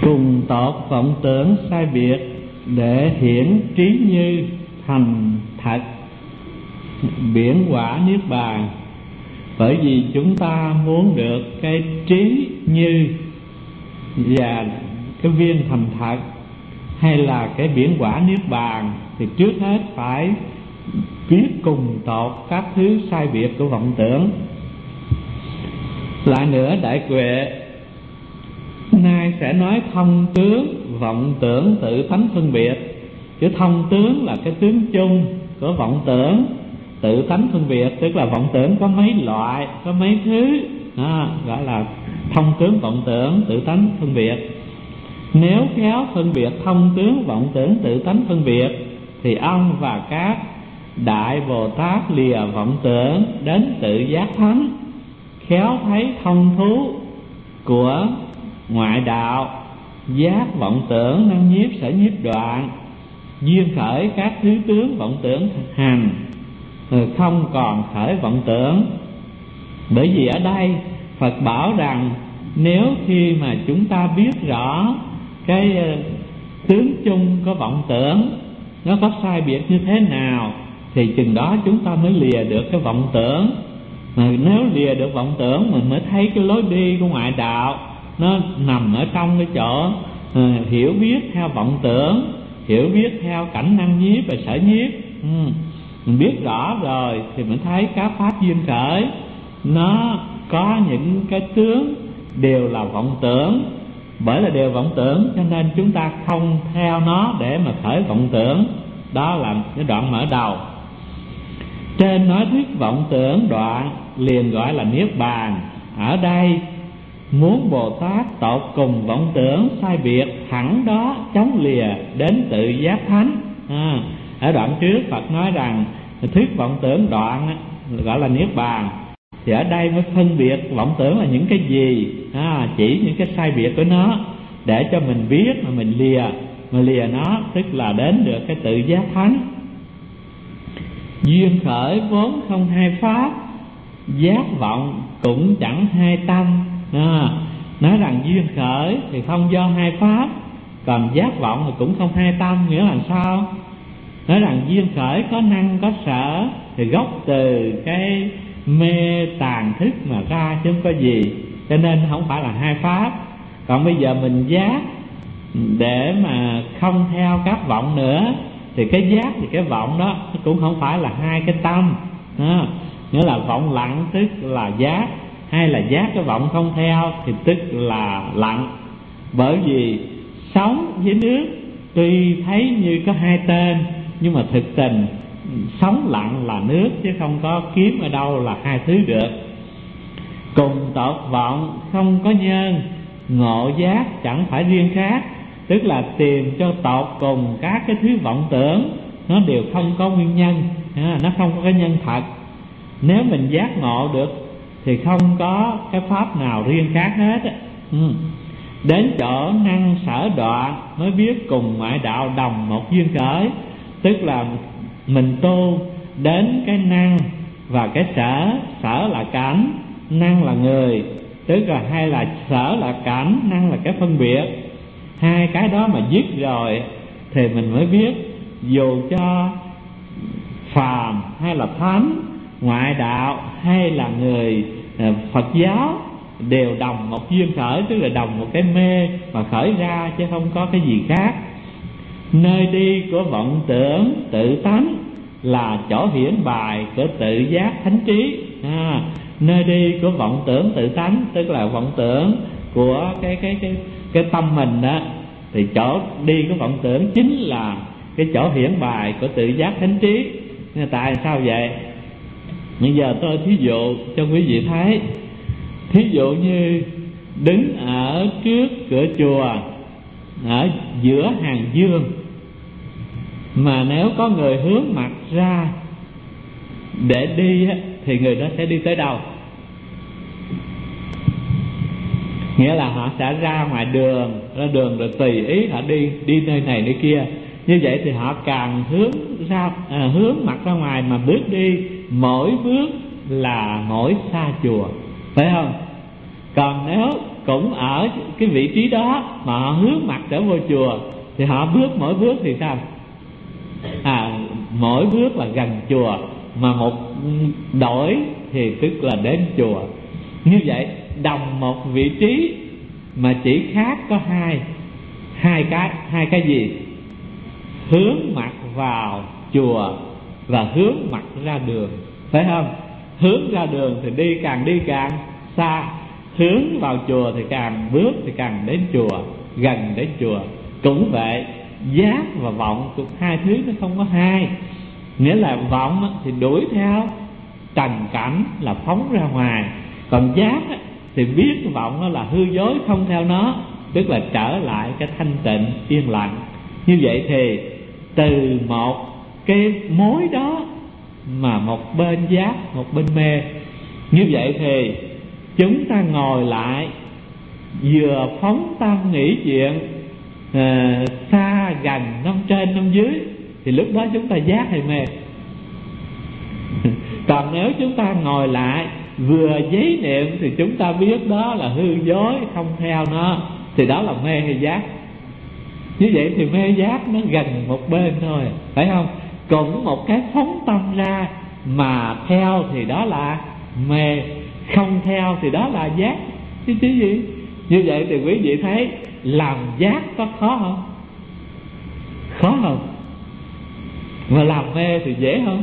Cùng tột vọng tưởng sai biệt, để hiển trí như thành thật biển quả niết bàn. Bởi vì chúng ta muốn được cái trí như và cái viên thành thật hay là cái biển quả niết bàn, thì trước hết phải biết cùng tột các thứ sai biệt của vọng tưởng. Lại nữa, đại huệ nay sẽ nói thông tướng vọng tưởng tự tánh phân biệt. Chứ thông tướng là cái tướng chung của vọng tưởng tự tánh phân biệt, tức là vọng tưởng có mấy loại, có mấy thứ, gọi là thông tướng vọng tưởng tự tánh phân biệt. Nếu khéo phân biệt thông tướng vọng tưởng tự tánh phân biệt, thì ông và các đại Bồ Tát lìa vọng tưởng đến tự giác thánh, khéo thấy thông thú của ngoại đạo, giác vọng tưởng năng nhiếp sở nhiếp đoạn, duyên khởi các thứ tướng vọng tưởng hành, không còn khởi vọng tưởng. Bởi vì ở đây Phật bảo rằng nếu khi mà chúng ta biết rõ cái tướng chung của vọng tưởng nó có sai biệt như thế nào, thì chừng đó chúng ta mới lìa được cái vọng tưởng. Mà nếu lìa được vọng tưởng, mình mới thấy cái lối đi của ngoại đạo nó nằm ở trong cái chỗ hiểu biết theo vọng tưởng, hiểu biết theo cảnh năng nhiếp và sở nhiếp. Mình biết rõ rồi thì mình thấy các pháp duyên khởi nó có những cái tướng đều là vọng tưởng. Bởi là đều vọng tưởng cho nên chúng ta không theo nó để mà khởi vọng tưởng. Đó là cái đoạn mở đầu. Trên nói thuyết vọng tưởng đoạn liền gọi là niết bàn. Ở đây muốn Bồ Tát tột cùng vọng tưởng sai biệt, hẳn đó chống lìa đến tự giác thánh. Ở đoạn trước Phật nói rằng thuyết vọng tưởng đoạn gọi là niết bàn, thì ở đây mới phân biệt vọng tưởng là những cái gì, chỉ những cái sai biệt của nó để cho mình biết mà mình lìa. Mà lìa nó tức là đến được cái tự giác thánh. Duyên khởi vốn không hai pháp, giác vọng cũng chẳng hai tâm. Nói rằng duyên khởi thì không do hai pháp, còn giác vọng thì cũng không hai tâm. Nghĩa là sao? Nói rằng duyên khởi có năng có sở, thì gốc từ cái mê tàn thức mà ra chứ không có gì, cho nên không phải là hai pháp. Còn bây giờ mình giác để mà không theo các vọng nữa, thì cái giác thì cái vọng đó nó cũng không phải là hai cái tâm. Nghĩa là vọng lặng tức là giác, hay là giác cái vọng không theo thì tức là lặng. Bởi vì sóng với nước tuy thấy như có hai tên, nhưng mà thực tình sóng lặng là nước, chứ không có kiếm ở đâu là hai thứ được. Cùng tột vọng không có nhân, ngộ giác chẳng phải riêng khác. Tức là tìm cho tột cùng các cái thứ vọng tưởng nó đều không có nguyên nhân, nó không có cái nhân thật. Nếu mình giác ngộ được thì không có cái pháp nào riêng khác hết. Đến chỗ năng sở đoạn mới biết cùng ngoại đạo đồng một duyên khởi. Tức là mình tu đến cái năng và cái sở. Sở là cảnh, năng là người. Tức là hay là sở là cảnh, năng là cái phân biệt. Hai cái đó mà dứt rồi thì mình mới biết dù cho phàm hay là thánh, ngoại đạo hay là người Phật giáo đều đồng một duyên khởi, tức là đồng một cái mê mà khởi ra, chứ không có cái gì khác. Nơi đi của vọng tưởng tự tánh là chỗ hiển bài của tự giác thánh trí. Nơi đi của vọng tưởng tự tánh tức là vọng tưởng của cái tâm mình đó, thì chỗ đi của vọng tưởng chính là cái chỗ hiển bài của tự giác thánh trí. Tại sao vậy? Bây giờ tôi thí dụ cho quý vị thấy. Thí dụ như đứng ở trước cửa chùa, ở giữa hàng dương, mà nếu có người hướng mặt ra để đi thì người đó sẽ đi tới đâu? Nghĩa là họ sẽ ra ngoài đường, ra đường rồi tùy ý họ đi nơi này nơi kia. Như vậy thì họ càng hướng mặt ra ngoài mà bước đi, mỗi bước là mỗi xa chùa, phải không? Còn nếu cũng ở cái vị trí đó mà họ hướng mặt trở vô chùa, thì họ bước mỗi bước thì sao? Mỗi bước là gần chùa, mà một đổi thì tức là đến chùa. Như vậy đồng một vị trí mà chỉ khác có hai cái gì? Hướng mặt vào chùa và hướng mặt ra đường, phải không? Hướng ra đường thì càng đi càng xa, hướng vào chùa thì càng bước thì càng đến chùa, gần đến chùa. Cũng vậy, giác và vọng cũng hai thứ nó không có hai. Nghĩa là vọng thì đuổi theo trần cảnh là phóng ra ngoài, còn giác thì biết vọng nó là hư dối, không theo nó, tức là trở lại cái thanh tịnh yên lặng. Như vậy thì từ một cái mối đó mà một bên giác, một bên mê. Như vậy thì chúng ta ngồi lại, vừa phóng tâm nghĩ chuyện xa gần, năm trên năm dưới, thì lúc đó chúng ta giác hay mê? Còn nếu chúng ta ngồi lại vừa giấy niệm thì chúng ta biết đó là hư dối, không theo nó, thì đó là mê hay giác? Như vậy thì mê giác nó gần một bên thôi, phải không? Cũng một cái phóng tâm ra mà theo thì đó là mê, không theo thì đó là giác chứ gì. Như vậy thì quý vị thấy làm giác có khó không? Khó không? Mà làm mê thì dễ không?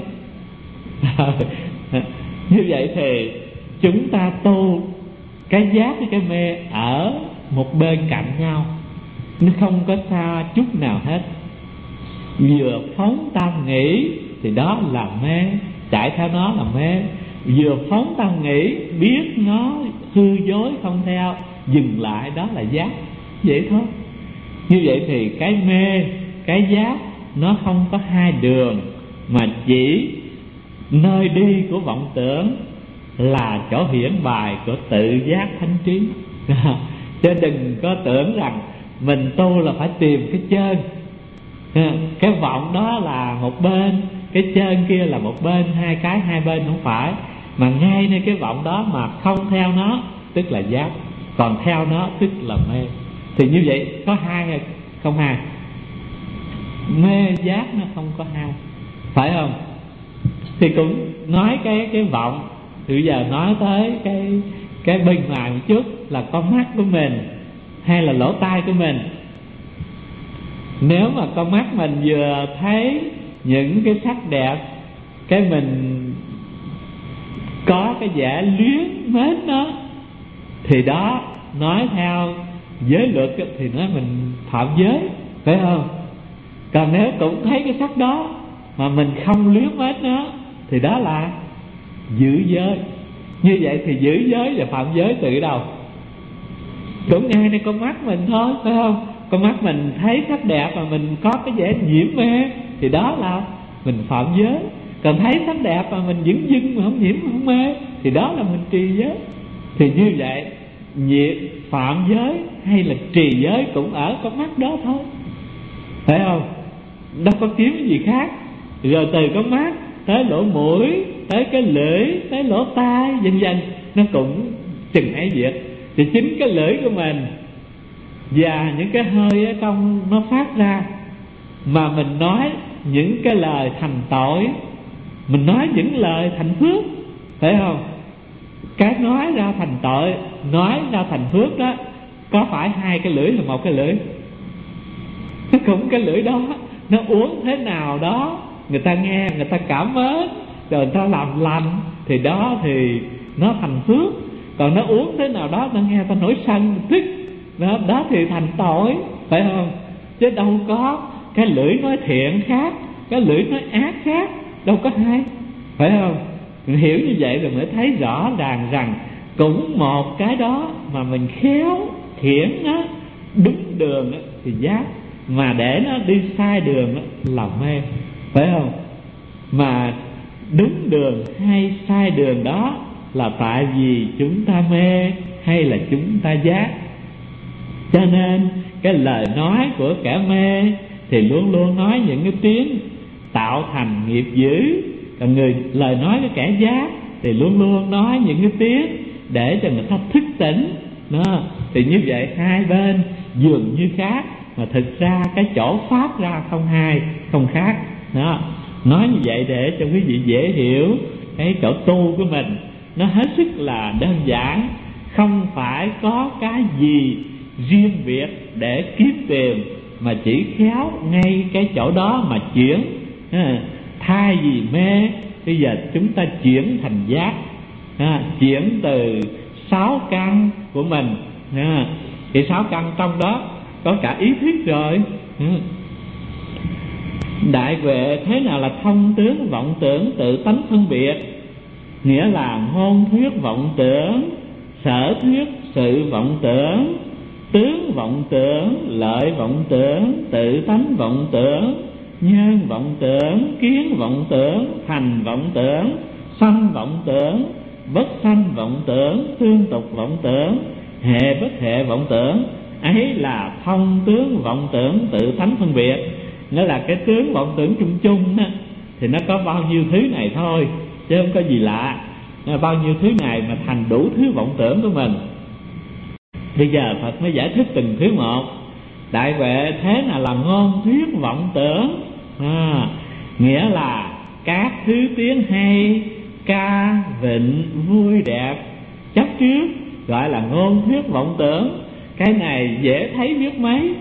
Như vậy thì chúng ta tu cái giác với cái mê ở một bên cạnh nhau, nó không có xa chút nào hết. Vừa phóng tâm nghĩ thì đó là mê, chạy theo nó là mê. Vừa phóng tâm nghĩ, biết nó hư dối không theo, dừng lại, đó là giác. Vậy thôi. Như vậy thì cái mê, cái giác nó không có hai đường, mà chỉ nơi đi của vọng tưởng là chỗ hiển bài của tự giác thánh trí. Chứ đừng có tưởng rằng mình tu là phải tìm cái chân. Cái vọng đó là một bên, cái chân kia là một bên, hai bên không phải. Mà ngay nơi cái vọng đó mà không theo nó tức là giác, còn theo nó tức là mê. Thì như vậy có hai hay không hai? Mê giác nó không có hai, phải không? Thì cũng nói cái vọng, thì bây giờ nói tới cái bên ngoài một chút là con mắt của mình hay là lỗ tai của mình. Nếu mà con mắt mình vừa thấy những cái sắc đẹp, cái mình có cái vẻ luyến mến nó, thì đó nói theo giới luật thì nói mình phạm giới, phải không? Còn nếu cũng thấy cái sắc đó mà mình không luyến mến nó thì đó là giữ giới. Như vậy thì giữ giới và phạm giới từ đâu? Cũng ngayในcon mắt mình thôi, phải không? Con mắt mình thấy sắc đẹp mà mình có cái vẻ nhiễm mê thì đó là mình phạm giới. Còn thấy sắc đẹp mà mình dửng dưng mà không nhiễm không mê thì đó là mình trì giới. Thì như vậy phạm giới hay là trì giới cũng ở con mắt đó thôi, phải không? Đâu có kiếm cái gì khác. Rồi từ con mắt tới lỗ mũi, tới cái lưỡi, tới lỗ tai, vân vân, nó cũng chừng ấy việc. Thì chính cái lưỡi của mình và những cái hơi ở trong nó phát ra mà mình nói những cái lời thành tội, mình nói những lời thành phước, phải không? Cái nói ra thành tội, nói ra thành phước đó, có phải hai cái lưỡi là một cái lưỡi? Nó cũng cái lưỡi đó, nó uống thế nào đó, người ta nghe, người ta cảm mến, rồi người ta làm lành, thì đó thì nó thành phước. Còn nó uống thế nào đó, nó nghe ta nổi sân, tức, đó thì thành tội, phải không? Chứ đâu có cái lưỡi nói thiện khác, cái lưỡi nói ác khác, đâu có hai, phải không? Mình hiểu như vậy rồi mới thấy rõ ràng rằng cũng một cái đó mà mình khéo khiển nó đúng đường thì giác, mà để nó đi sai đường là mê, phải không? Mà đúng đường hay sai đường đó là tại vì chúng ta mê hay là chúng ta giác. Cho nên cái lời nói của kẻ mê thì luôn luôn nói những cái tiếng tạo thành nghiệp dữ. Còn lời nói của kẻ giác thì luôn luôn nói những cái tiếng để cho người ta thức tỉnh. Thì như vậy hai bên dường như khác, mà thực ra cái chỗ phát ra không hai không khác đó. Nói như vậy để cho quý vị dễ hiểu cái chỗ tu của mình nó hết sức là đơn giản, không phải có cái gì riêng biệt để kiếm tìm, mà chỉ khéo ngay cái chỗ đó mà chuyển. Thay vì mê, bây giờ chúng ta chuyển thành giác, chuyển từ 6 căn của mình. Thì 6 căn trong đó có cả ý thức rồi. Đại huệ thế nào là thông tướng vọng tưởng tự tánh phân biệt? Nghĩa là ngôn thuyết vọng tưởng, sở thuyết sự vọng tưởng, tướng vọng tưởng, lợi vọng tưởng, tự tánh vọng tưởng, nhân vọng tưởng, kiến vọng tưởng, thành vọng tưởng, sanh vọng tưởng, bất sanh vọng tưởng, tương tục vọng tưởng, hệ bất hệ vọng tưởng. Ấy là thông tướng vọng tưởng tự tánh phân biệt. Nghĩa là cái tướng vọng tưởng chung chung đó, thì nó có bao nhiêu thứ này thôi, chứ không có gì lạ. Bao nhiêu thứ này mà thành đủ thứ vọng tưởng của mình. Bây giờ Phật mới giải thích từng thứ một. Đại huệ thế nào là ngôn thuyết vọng tưởng? Nghĩa là các thứ tiếng hay, ca, vịnh, vui đẹp chấp trước gọi là ngôn thuyết vọng tưởng. Cái này dễ thấy biết mấy.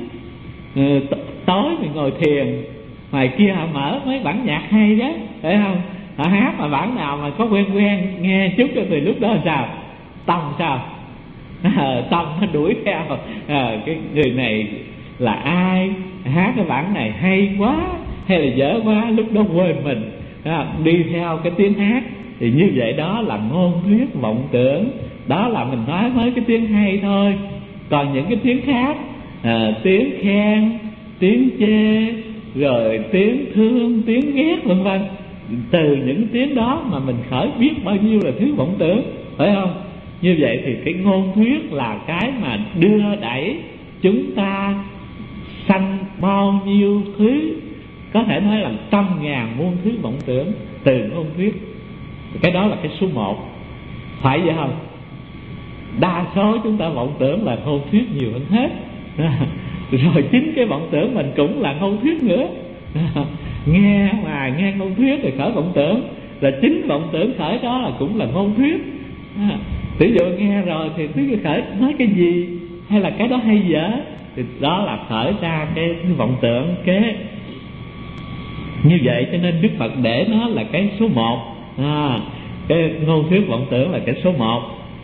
Tối mình ngồi thiền, ngoài kia họ mở mấy bản nhạc hay đó, phải không? Họ hát mà bản nào mà có quen quen nghe chút cho từ lúc đó sao? Tâm sao? Tâm nó đuổi theo. Cái người này là ai? Hát cái bản này hay quá hay là dở quá, lúc đó quên mình, đi theo cái tiếng hát. Thì như vậy đó là ngôn thuyết vọng tưởng. Đó là mình nói mới cái tiếng hay thôi. Còn những cái tiếng khác, tiếng khen, tiếng chê, rồi tiếng thương, tiếng ghét vân vân, từ những tiếng đó mà mình khởi biết bao nhiêu là thứ vọng tưởng, phải không? Như vậy thì cái ngôn thuyết là cái mà đưa đẩy chúng ta sanh bao nhiêu thứ, có thể nói là trăm ngàn muôn thứ vọng tưởng từ ngôn thuyết. Cái đó là cái số 1, phải vậy không? Đa số chúng ta vọng tưởng là ngôn thuyết nhiều hơn hết. Rồi chính cái vọng tưởng mình cũng là ngôn thuyết nữa. Nghe mà nghe ngôn thuyết thì khởi vọng tưởng, là chính vọng tưởng khởi đó là cũng là ngôn thuyết. Ví dụ nghe rồi thì cứ khởi nói cái gì, hay là cái đó hay dở, thì đó là khởi ra cái vọng tưởng kế. Như vậy cho nên Đức Phật để nó là cái số 1. Cái ngôn thuyết vọng tưởng là cái số 1.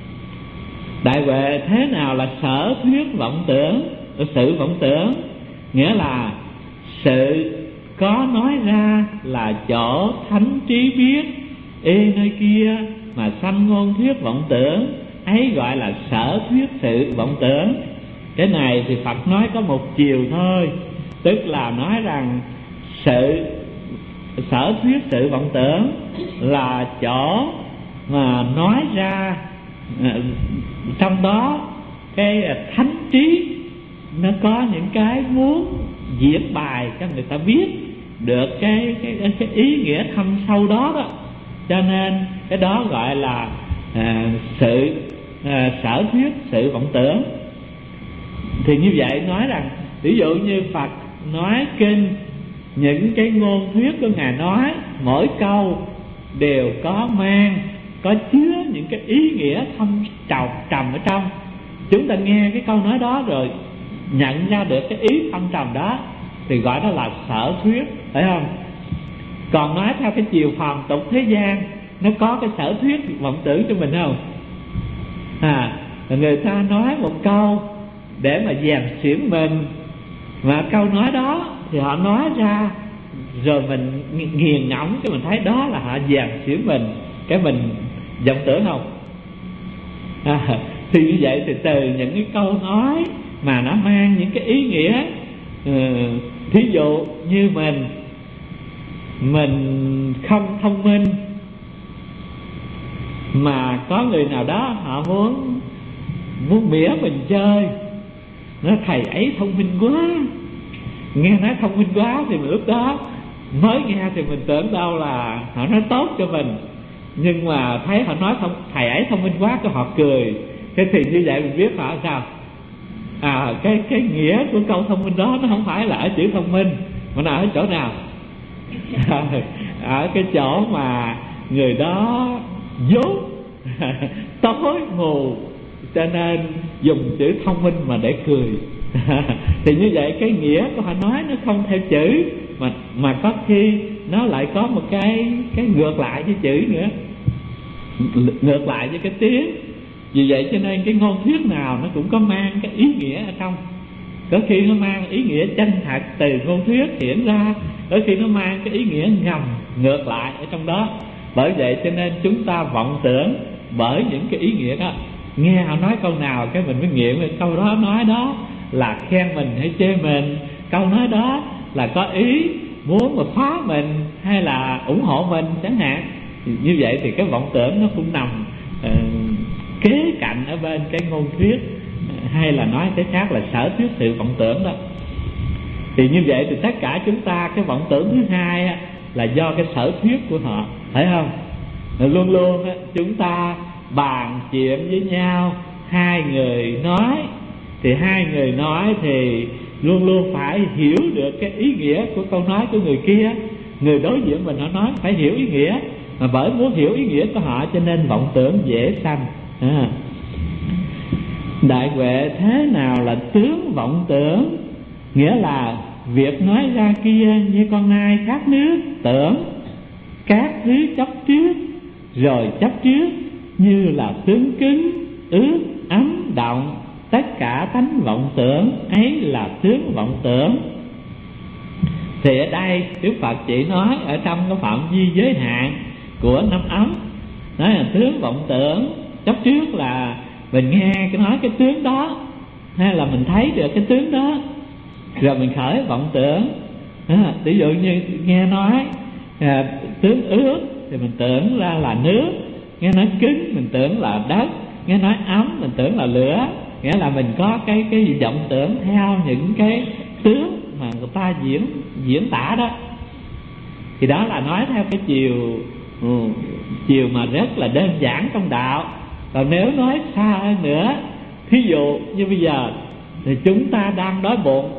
Đại huệ thế nào là sở thuyết vọng tưởng, sự vọng tưởng? Nghĩa là sự có nói ra là chỗ thánh trí biết, y nơi kia mà sanh ngôn thuyết vọng tưởng, ấy gọi là sở thuyết sự vọng tưởng. Cái này thì Phật nói có một chiều thôi, tức là nói rằng sự sở thuyết sự vọng tưởng là chỗ mà nói ra, trong đó cái thánh trí nó có những cái muốn diễn bài cho người ta biết được cái ý nghĩa thâm sâu đó đó. Cho nên cái đó gọi là sự sở thuyết sự vọng tưởng. Thì như vậy nói rằng, ví dụ như Phật nói kinh, những cái ngôn thuyết của Ngài nói mỗi câu đều có chứa những cái ý nghĩa thâm trầm ở trong. Chúng ta nghe cái câu nói đó rồi nhận ra được cái ý thâm trầm đó thì gọi đó là sở thuyết, phải không? Còn nói theo cái chiều phàm tục thế gian, nó có cái sở thuyết vọng tưởng cho mình không? Người ta nói một câu để mà dèm xỉn mình, mà câu nói đó thì họ nói ra rồi mình nghiền ngẫm cái mình thấy đó là họ dèm xỉn mình, cái mình vọng tưởng không? Thì như vậy thì từ những cái câu nói mà nó mang những cái ý nghĩa, thí dụ như mình không thông minh, mà có người nào đó họ muốn mỉa mình chơi, nói thầy ấy thông minh quá. Nghe nói thông minh quá thì lúc đó mới nghe thì mình tưởng đâu là họ nói tốt cho mình, nhưng mà thấy họ nói thầy ấy thông minh quá, cái họ cười. Thế thì như vậy mình biết họ sao? cái nghĩa của câu thông minh đó nó không phải là ở chữ thông minh, mà nó ở chỗ nào? Ở cái chỗ mà người đó dốt tối mù, cho nên dùng chữ thông minh mà để cười. Thì như vậy cái nghĩa của họ nói nó không theo chữ, mà có khi nó lại có một cái ngược lại với chữ nữa, ngược lại với cái tiếng. Vì vậy cho nên cái ngôn thuyết nào nó cũng có mang cái ý nghĩa ở trong. Có khi nó mang ý nghĩa chân thật từ ngôn thuyết hiện ra, có khi nó mang cái ý nghĩa ngầm ngược lại ở trong đó. Bởi vậy cho nên chúng ta vọng tưởng bởi những cái ý nghĩa đó. Nghe họ nói câu nào cái mình mới nghiệm câu đó nói đó là khen mình hay chê mình, câu nói đó là có ý muốn mà phá mình hay là ủng hộ mình chẳng hạn. Như vậy thì cái vọng tưởng nó cũng nằm kế cạnh ở bên cái ngôn thuyết, hay là nói cái khác là sở thuyết sự vọng tưởng đó. Thì như vậy thì tất cả chúng ta cái vọng tưởng thứ hai là do cái sở thuyết của họ, phải không? Luôn luôn chúng ta bàn chuyện với nhau, hai người nói, thì hai người nói thì luôn luôn phải hiểu được cái ý nghĩa của câu nói của người kia. Người đối diện mình họ nói phải hiểu ý nghĩa, mà bởi muốn hiểu ý nghĩa của họ cho nên vọng tưởng dễ sanh. Đại huệ thế nào là tướng vọng tưởng? Nghĩa là việc nói ra kia như con nai khát nước tưởng, các thứ chấp trước rồi chấp trước như là tướng cứng, ướt, ấm, động. Tất cả tánh vọng tưởng ấy là tướng vọng tưởng. Thì ở đây Đức Phật chỉ nói ở trong cái phạm vi giới hạn của năm ấm, nói là tướng vọng tưởng. Chấp trước là mình nghe cái nói cái tướng đó, hay là mình thấy được cái tướng đó rồi mình khởi vọng tưởng. Ví dụ như nghe nói tướng ướt thì mình tưởng ra là nước, nghe nói cứng mình tưởng là đất, nghe nói ấm mình tưởng là lửa. Nghĩa là mình có cái vọng tưởng theo những cái tướng mà người ta diễn tả đó. Thì đó là nói theo cái chiều mà rất là đơn giản trong đạo. Còn nếu nói xa hơn nữa, thí dụ như bây giờ thì chúng ta đang đói bụng,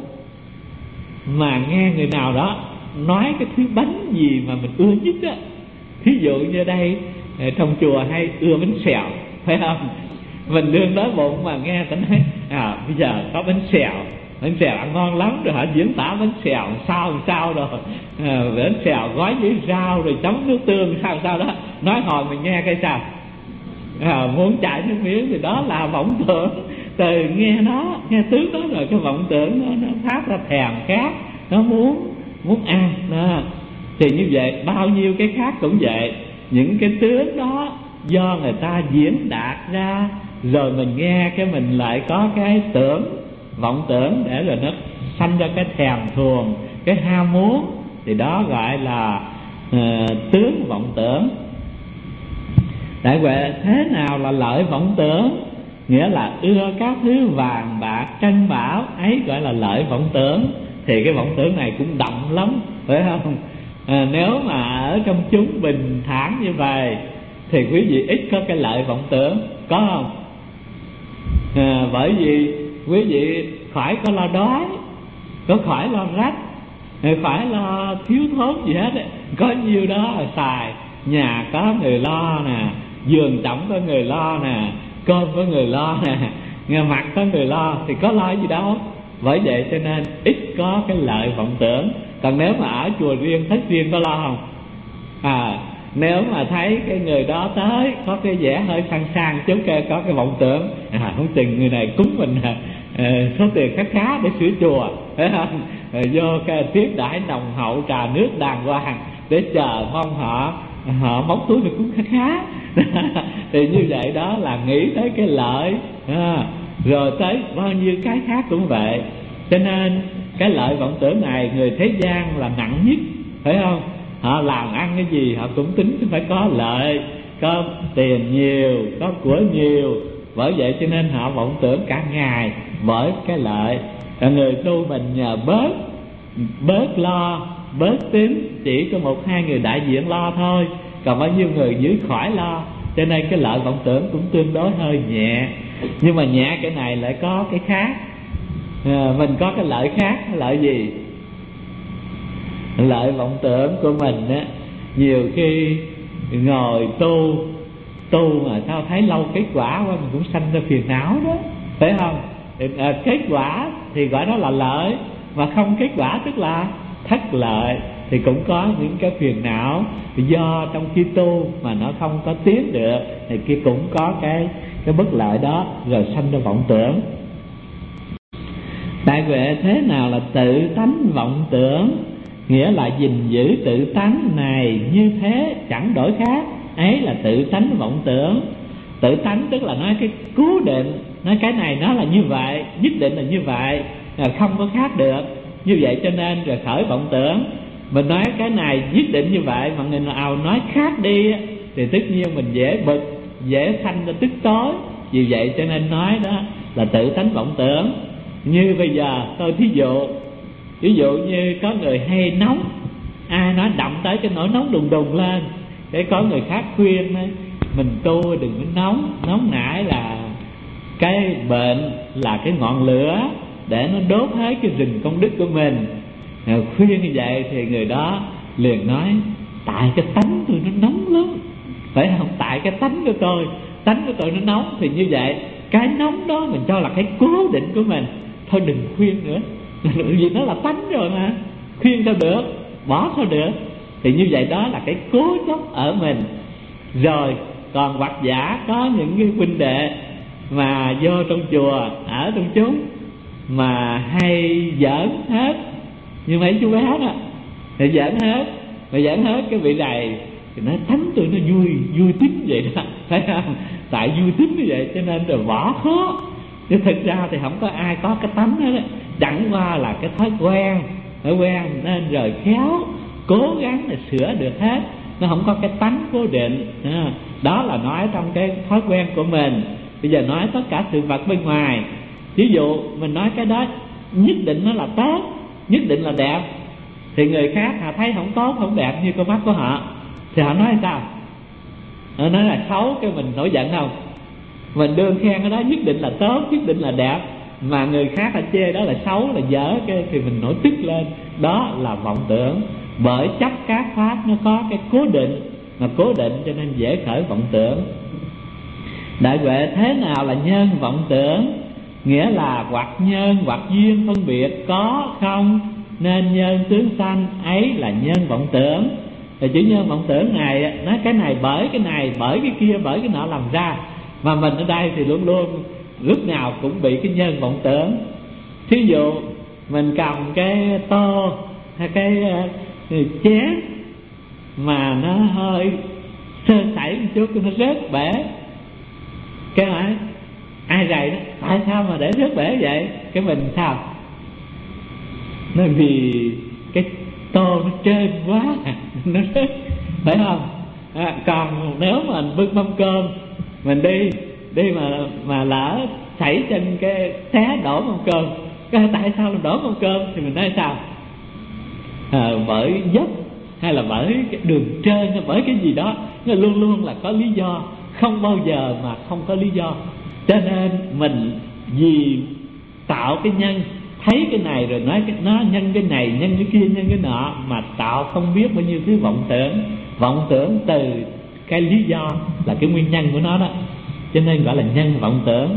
mà nghe người nào đó nói cái thứ bánh gì mà mình ưa nhất á. Thí dụ như đây trong chùa hay ưa bánh xèo, phải không? Mình đương đói bụng mà nghe ta nói bây giờ có bánh xèo ăn ngon lắm, rồi họ diễn tả bánh xèo sao rồi bánh xèo gói với rau rồi chấm nước tương sao đó, nói hồi mình nghe cái sao muốn chảy nước miếng. Thì đó là vọng tưởng. Từ nghe tướng đó rồi cái vọng tưởng nó phát ra thèm khát, nó muốn ăn đó. Thì như vậy bao nhiêu cái khác cũng vậy. Những cái tướng đó do người ta diễn đạt ra, rồi mình nghe cái mình lại có cái vọng tưởng, để rồi nó sanh ra cái thèm thuồng, cái ham muốn. Thì đó gọi là tướng vọng tưởng. Đại huệ thế nào là lợi vọng tưởng? Nghĩa là ưa các thứ vàng bạc trân bảo, ấy gọi là lợi vọng tưởng. Thì cái vọng tưởng này cũng đậm lắm, phải không? Nếu mà ở trong chúng bình thản như vậy thì quý vị ít có cái lợi vọng tưởng, có không? Bởi vì quý vị khỏi có lo đói, có khỏi lo rách, phải lo thiếu thốn gì hết ấy. Có nhiêu đó là xài, nhà có người lo nè, giường chổng có người lo nè, cơm có người lo nè, nghe mặt có người lo, thì có lo gì đâu. Bởi vậy cho nên ít có cái lợi vọng tưởng. Còn nếu mà ở chùa riêng, thất riêng có lo không? Nếu mà thấy cái người đó tới có cái vẻ hơi sang chút, có cái vọng tưởng không chừng người này cúng mình số tiền khá để sửa chùa, phải không? Vô cái tiếp đãi nồng hậu, trà nước đàng hoàng để chờ mong họ móc túi được cúng khá. Thì như vậy đó là nghĩ tới cái lợi, rồi tới bao nhiêu cái khác cũng vậy. Cho nên cái lợi vọng tưởng này người thế gian là nặng nhất, phải không? Họ làm ăn cái gì họ cũng tính phải có lợi, có tiền nhiều, có của nhiều. Bởi vậy cho nên họ vọng tưởng cả ngày bởi cái lợi. Người tu mình nhờ bớt lo, bớt tính, chỉ có 1-2 người đại diện lo thôi, còn bao nhiêu người giữ khỏi lo. Cho nên cái lợi vọng tưởng cũng tương đối hơi nhẹ. Nhưng mà nhẹ cái này lại có cái khác. Mình có cái lợi khác. Lợi gì? Lợi vọng tưởng của mình á. Nhiều khi ngồi tu mà sao thấy lâu kết quả quá, mình cũng sanh ra phiền não đó, phải không? Kết quả thì gọi đó là lợi, mà không kết quả tức là thất lợi. Thì cũng có những cái phiền não do trong khi tu mà nó không có tiến được, thì kia cũng có cái bất lợi đó, rồi sanh ra vọng tưởng. Đại huệ thế nào là tự tánh vọng tưởng? Nghĩa là gìn giữ tự tánh này như thế chẳng đổi khác, ấy là tự tánh vọng tưởng. Tự tánh tức là nói cái cố định, nói cái này nó là như vậy, nhất định là như vậy, không có khác được. Như vậy cho nên rồi khởi vọng tưởng. Mình nói cái này nhất định như vậy, mà người nào nói khác đi thì tất nhiên mình dễ bực, dễ sanh ra tức tối. Vì vậy cho nên nói đó là tự tánh vọng tưởng. Như bây giờ tôi thí dụ như có người hay nóng, ai nói động tới cái nỗi nóng đùng đùng lên, để có người khác khuyên mình tu đừng có nóng nảy, là cái bệnh là cái ngọn lửa để nó đốt hết cái rừng công đức của mình. Khuyên như vậy thì người đó liền nói tại cái tánh tôi nó nóng lắm, phải không? Tại cái tánh của tôi nó nóng. Thì như vậy cái nóng đó mình cho là cái cố định của mình, thôi đừng khuyên nữa, vì nó là tánh rồi mà, khuyên sao được, bỏ sao được. Thì như vậy đó là cái cố chấp ở mình. Rồi còn hoặc giả có những cái huynh đệ mà vô trong chùa, ở trong chúng mà hay giỡn hết, như mấy chú bé đó thì giỡn hết, mà giỡn hết cái vị này thì nói tánh tôi nó vui tính vậy đó, phải không? Tại vui tính như vậy cho nên rồi bỏ khó. Chứ thực ra thì không có ai có cái tánh đó, chẳng qua là cái thói quen nên rồi khéo cố gắng để sửa được hết. Nó không có cái tánh cố định. Đó là nói trong cái thói quen của mình. Bây giờ nói tất cả sự vật bên ngoài, ví dụ mình nói cái đó nhất định nó là tốt, nhất định là đẹp, thì người khác họ thấy không tốt, không đẹp như con mắt của họ, thì họ nói sao? Họ nói là xấu, cái mình nổi giận không? Mình đương khen cái đó nhất định là tốt, nhất định là đẹp, mà người khác họ chê đó là xấu, là dở, cái thì mình nổi tức lên. Đó là vọng tưởng. Bởi chấp các pháp nó có cái cố định, mà cố định cho nên dễ khởi vọng tưởng. Đại huệ thế nào là nhân vọng tưởng? Nghĩa là hoặc nhân hoặc duyên phân biệt có không nên nhân tướng sanh, ấy là nhân vọng tưởng. Thì chữ nhân vọng tưởng này nói cái này bởi cái kia, bởi cái nọ làm ra. Mà mình ở đây thì luôn luôn lúc nào cũng bị cái nhân vọng tưởng. Thí dụ mình cầm cái tô hay cái chén mà nó hơi sơ sẩy một chút, nó rớt bể, cái hỏi ai rầy đó, tại sao mà để rớt bể vậy? Cái mình sao? Nói vì cái tô nó trơn quá nó rớt, phải không? Còn nếu mà mình bưng mâm cơm, mình đi mà lỡ xảy trên cái té đổ mâm cơm, cái tại sao mình đổ mâm cơm? Thì mình nói sao? Bởi dốc, hay là bởi cái đường trơn, hay bởi cái gì đó. Nó luôn luôn là có lý do, không bao giờ mà không có lý do. Cho nên mình vì tạo cái nhân, thấy cái này rồi nói cái nó nhân cái này, nhân cái kia, nhân cái nọ, mà tạo không biết bao nhiêu thứ vọng tưởng. Vọng tưởng từ cái lý do là cái nguyên nhân của nó đó, cho nên gọi là nhân vọng tưởng.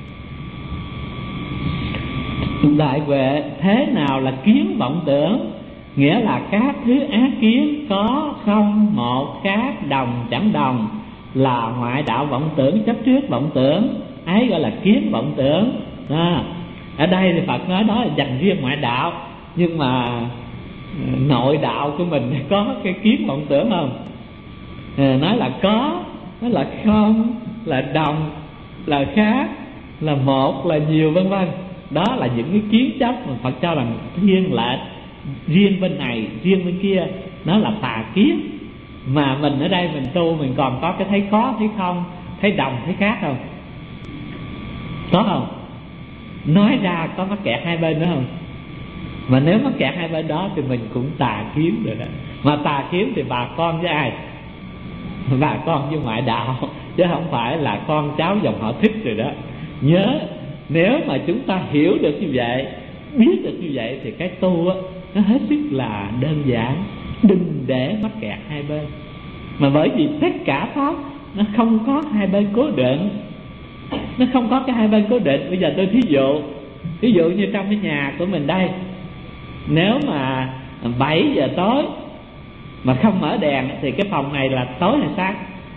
Đại huệ thế nào là kiến vọng tưởng? Nghĩa là các thứ ác kiến có không, một, khác, đồng, chẳng đồng, là ngoại đạo vọng tưởng, chấp trước vọng tưởng, ấy gọi là kiến vọng tưởng. Ở đây thì Phật nói đó là dành riêng ngoại đạo, nhưng mà nội đạo của mình có cái kiến vọng tưởng không? Nói là có, nói là không, là đồng, là khác, là một, là nhiều, vân vân. Đó là những cái kiến chấp mà Phật cho rằng thiên lệch, riêng bên này, riêng bên kia, nó là tà kiến. Mà mình ở đây mình tu, mình còn có cái thấy có, thấy không, thấy đồng, thấy khác không? Có không? Nói ra có mắc kẹt hai bên nữa không? Mà nếu mắc kẹt hai bên đó thì mình cũng tà kiến rồi đó. Mà tà kiến thì bà con với ai? Bà con với ngoại đạo, chứ không phải là con cháu dòng họ Thích rồi đó. Nhớ nếu mà chúng ta hiểu được như vậy, biết được như vậy, thì cái tu á nó hết sức là đơn giản. Đừng để mắc kẹt hai bên. Mà bởi vì tất cả pháp nó không có hai bên cố định, nó không có cái hai bên cố định. Bây giờ tôi ví dụ như trong cái nhà của mình đây, nếu mà 7 giờ tối mà không mở đèn thì cái phòng này là tối hay sáng?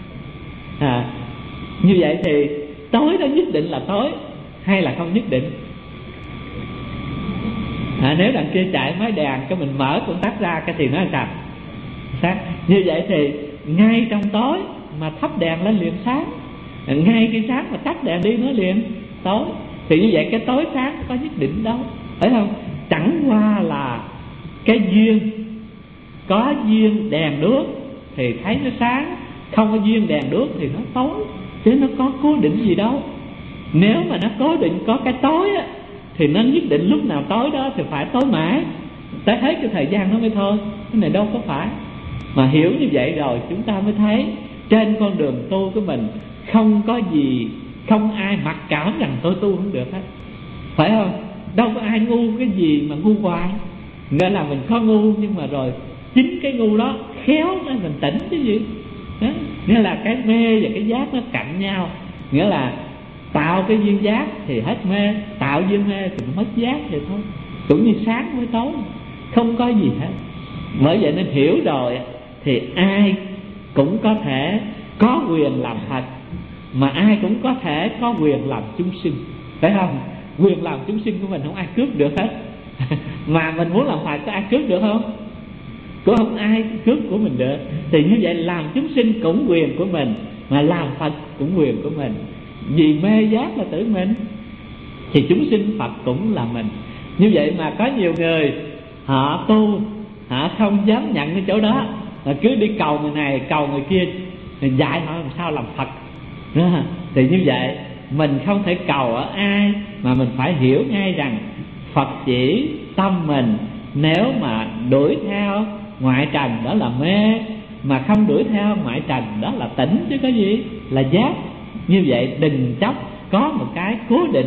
Như vậy thì tối đó nhất định là tối hay là không nhất định? Nếu đằng kia chạy máy đèn, cái mình mở công tắc ra, cái thì nó là sáng. Như vậy thì ngay trong tối mà thắp đèn lên liền sáng, ngay khi sáng mà tắt đèn đi nó liền tối. Thì như vậy cái tối sáng có nhất định đâu, phải không? Chẳng qua là cái duyên, có duyên đèn đuốc thì thấy nó sáng, không có duyên đèn đuốc thì nó tối, chứ nó có cố định gì đâu. Nếu mà nó cố định có cái tối á, thì nó nhất định lúc nào tối đó thì phải tối mãi, tới hết cái thời gian nó mới thôi. Cái này đâu có phải. Mà hiểu như vậy rồi chúng ta mới thấy trên con đường tu của mình không có gì, không ai mặc cảm rằng tôi tu không được hết, phải không? Đâu có ai ngu cái gì mà ngu hoài. Nghĩa là mình có ngu, nhưng mà rồi chính cái ngu đó khéo nên mình tỉnh chứ gì đó. Nghĩa là cái mê và cái giác nó cạnh nhau. Nghĩa là tạo cái duyên giác thì hết mê, tạo duyên mê thì mất giác vậy thôi. Cũng như sáng với tối, không có gì hết. Bởi vậy nên hiểu rồi thì ai cũng có thể có quyền làm Phật, mà ai cũng có thể có quyền làm chúng sinh, phải không? Quyền làm chúng sinh của mình không ai cướp được hết. Mà mình muốn làm Phật có ai cướp được không? Cũng không ai cướp của mình được. Thì như vậy làm chúng sinh cũng quyền của mình, mà làm Phật cũng quyền của mình. Vì mê giác là tự mình, thì chúng sinh Phật cũng là mình. Như vậy mà có nhiều người họ tu, họ không dám nhận cái chỗ đó, họ cứ đi cầu người này cầu người kia, dạy họ làm sao làm Phật. Thì như vậy mình không thể cầu ở ai, mà mình phải hiểu ngay rằng Phật chỉ tâm mình. Nếu mà đuổi theo ngoại trần đó là mê, mà không đuổi theo ngoại trần đó là tỉnh, chứ có gì là giác. Như vậy đừng chấp có một cái cố định.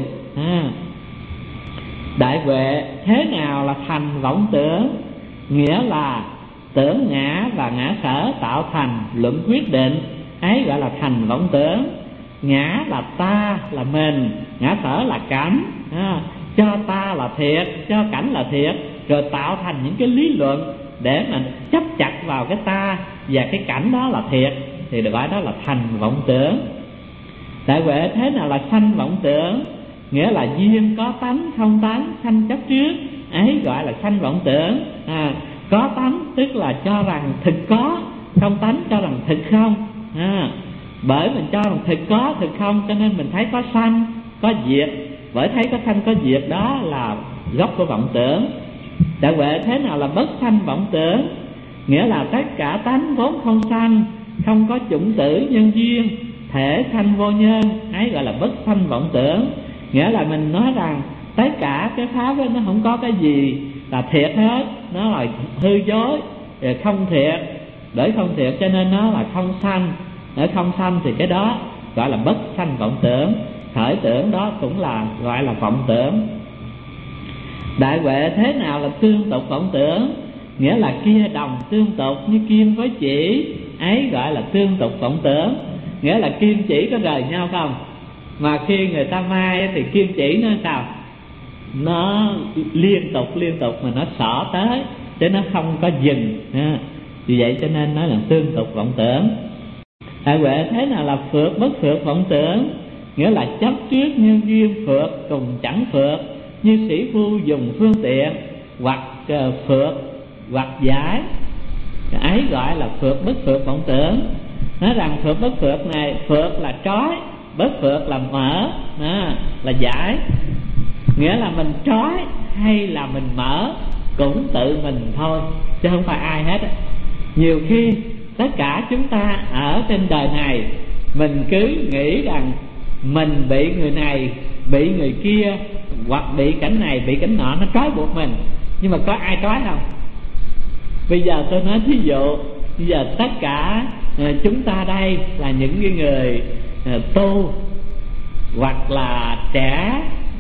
Đại huệ thế nào là thành vọng tưởng? Nghĩa là tưởng ngã và ngã sở tạo thành luận quyết định, ấy gọi là thành vọng tưởng. Ngã là ta, là mình, ngã sở là cảnh, cho ta là thiệt, cho cảnh là thiệt, rồi tạo thành những cái lý luận để mà chấp chặt vào cái ta và cái cảnh đó là thiệt, thì được gọi đó là thành vọng tưởng. Đại huệ thế nào là sanh vọng tưởng? Nghĩa là duyên có tánh không tánh, sanh chấp trước, ấy gọi là sanh vọng tưởng. Có tánh tức là cho rằng thực có, không tánh cho rằng thực không. Bởi mình cho rằng thực có, thực không, cho nên mình thấy có sanh, có diệt. Bởi thấy có sanh, có diệt, đó là gốc của vọng tưởng. Đại huệ thế nào là bất sanh vọng tưởng? Nghĩa là tất cả tánh vốn không sanh, không có chủng tử nhân duyên, thể sanh vô nhân, ấy gọi là bất sanh vọng tưởng. Nghĩa là mình nói rằng tất cả cái pháp ấy nó không có cái gì là thiệt hết, nó là hư dối, không thiệt. Bởi không thiệt cho nên nó là không sanh. Ở không sanh thì cái đó gọi là bất sanh vọng tưởng. Khởi tưởng đó cũng là gọi là vọng tưởng. Đại huệ thế nào là tương tục vọng tưởng? Nghĩa là kia đồng tương tục như kim với chỉ, ấy gọi là tương tục vọng tưởng. Nghĩa là kim chỉ có rời nhau không? Mà khi người ta mai thì kim chỉ nó sao? Nó liên tục mà nó xỏ tới, chứ nó không có dừng. Vì vậy cho nên nó là tương tục vọng tưởng. Đại huệ thế nào là phược bất phược vọng tưởng? Nghĩa là chấp trước nhân duyên phược cùng chẳng phược, như sĩ phu dùng phương tiện hoặc phược hoặc giải, ấy gọi là phược bất phược vọng tưởng. Nói rằng phược bất phược này, phược là trói, bất phược là mở, là giải. Nghĩa là mình trói hay là mình mở cũng tự mình thôi, chứ không phải ai hết. Nhiều khi tất cả chúng ta ở trên đời này, mình cứ nghĩ rằng mình bị người này, bị người kia, hoặc bị cảnh này, bị cảnh nọ, nó trói buộc mình. Nhưng mà có ai trói không? Bây giờ tôi nói thí dụ, bây giờ tất cả chúng ta đây là những người tu, hoặc là trẻ,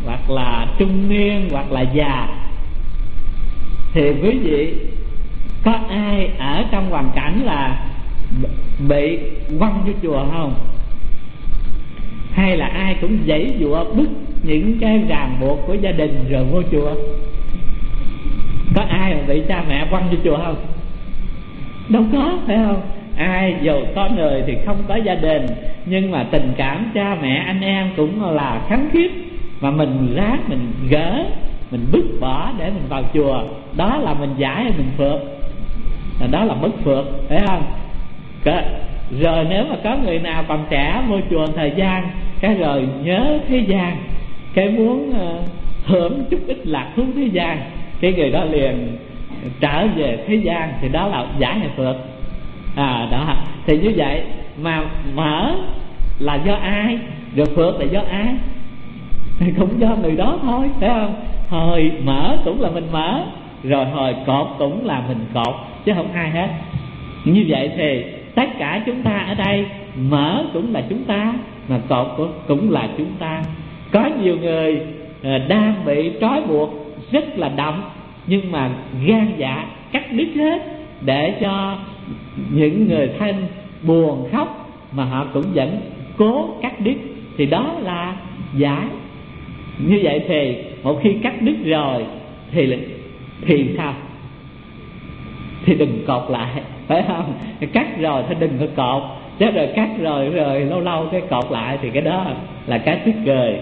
hoặc là trung niên, hoặc là già, thì quý vị có ai ở trong hoàn cảnh là bị quăng vô chùa không? Hay là ai cũng giãy giụa bứt những cái ràng buộc của gia đình rồi vô chùa? Có ai mà bị cha mẹ quăng vô chùa không? Đâu có, phải không? Ai dù có người thì không có gia đình, nhưng mà tình cảm cha mẹ anh em cũng là khăng khít, mà mình ráng mình gỡ, mình bứt bỏ để mình vào chùa. Đó là mình giải hay mình phượt? Đó là bất phượt, phải không? Rồi nếu mà có người nào còn trẻ vô chùa thời gian, cái rồi nhớ thế gian, cái muốn hưởng chút ít lạc thú thế gian, cái người đó liền trở về thế gian, thì đó là giải hay phượt? Đó. Thì như vậy mà mở là do ai, rồi phượt là do ai? Thì cũng do người đó thôi, phải không? Hồi mở cũng là mình mở, rồi hồi cột cũng là mình cột, chứ không ai hết. Như vậy thì tất cả chúng ta ở đây, mở cũng là chúng ta, mà cột cũng là chúng ta. Có nhiều người đang bị trói buộc rất là đậm, nhưng mà gan dạ cắt đứt hết, để cho những người thân buồn khóc mà họ cũng vẫn cố cắt đứt, thì đó là giải. Như vậy thì một khi cắt đứt rồi thì sao? Thì đừng cột lại, phải không? Cắt rồi thì đừng có cột, chứ rồi cắt rồi lâu lâu cái cột lại thì cái đó là cái tức cười.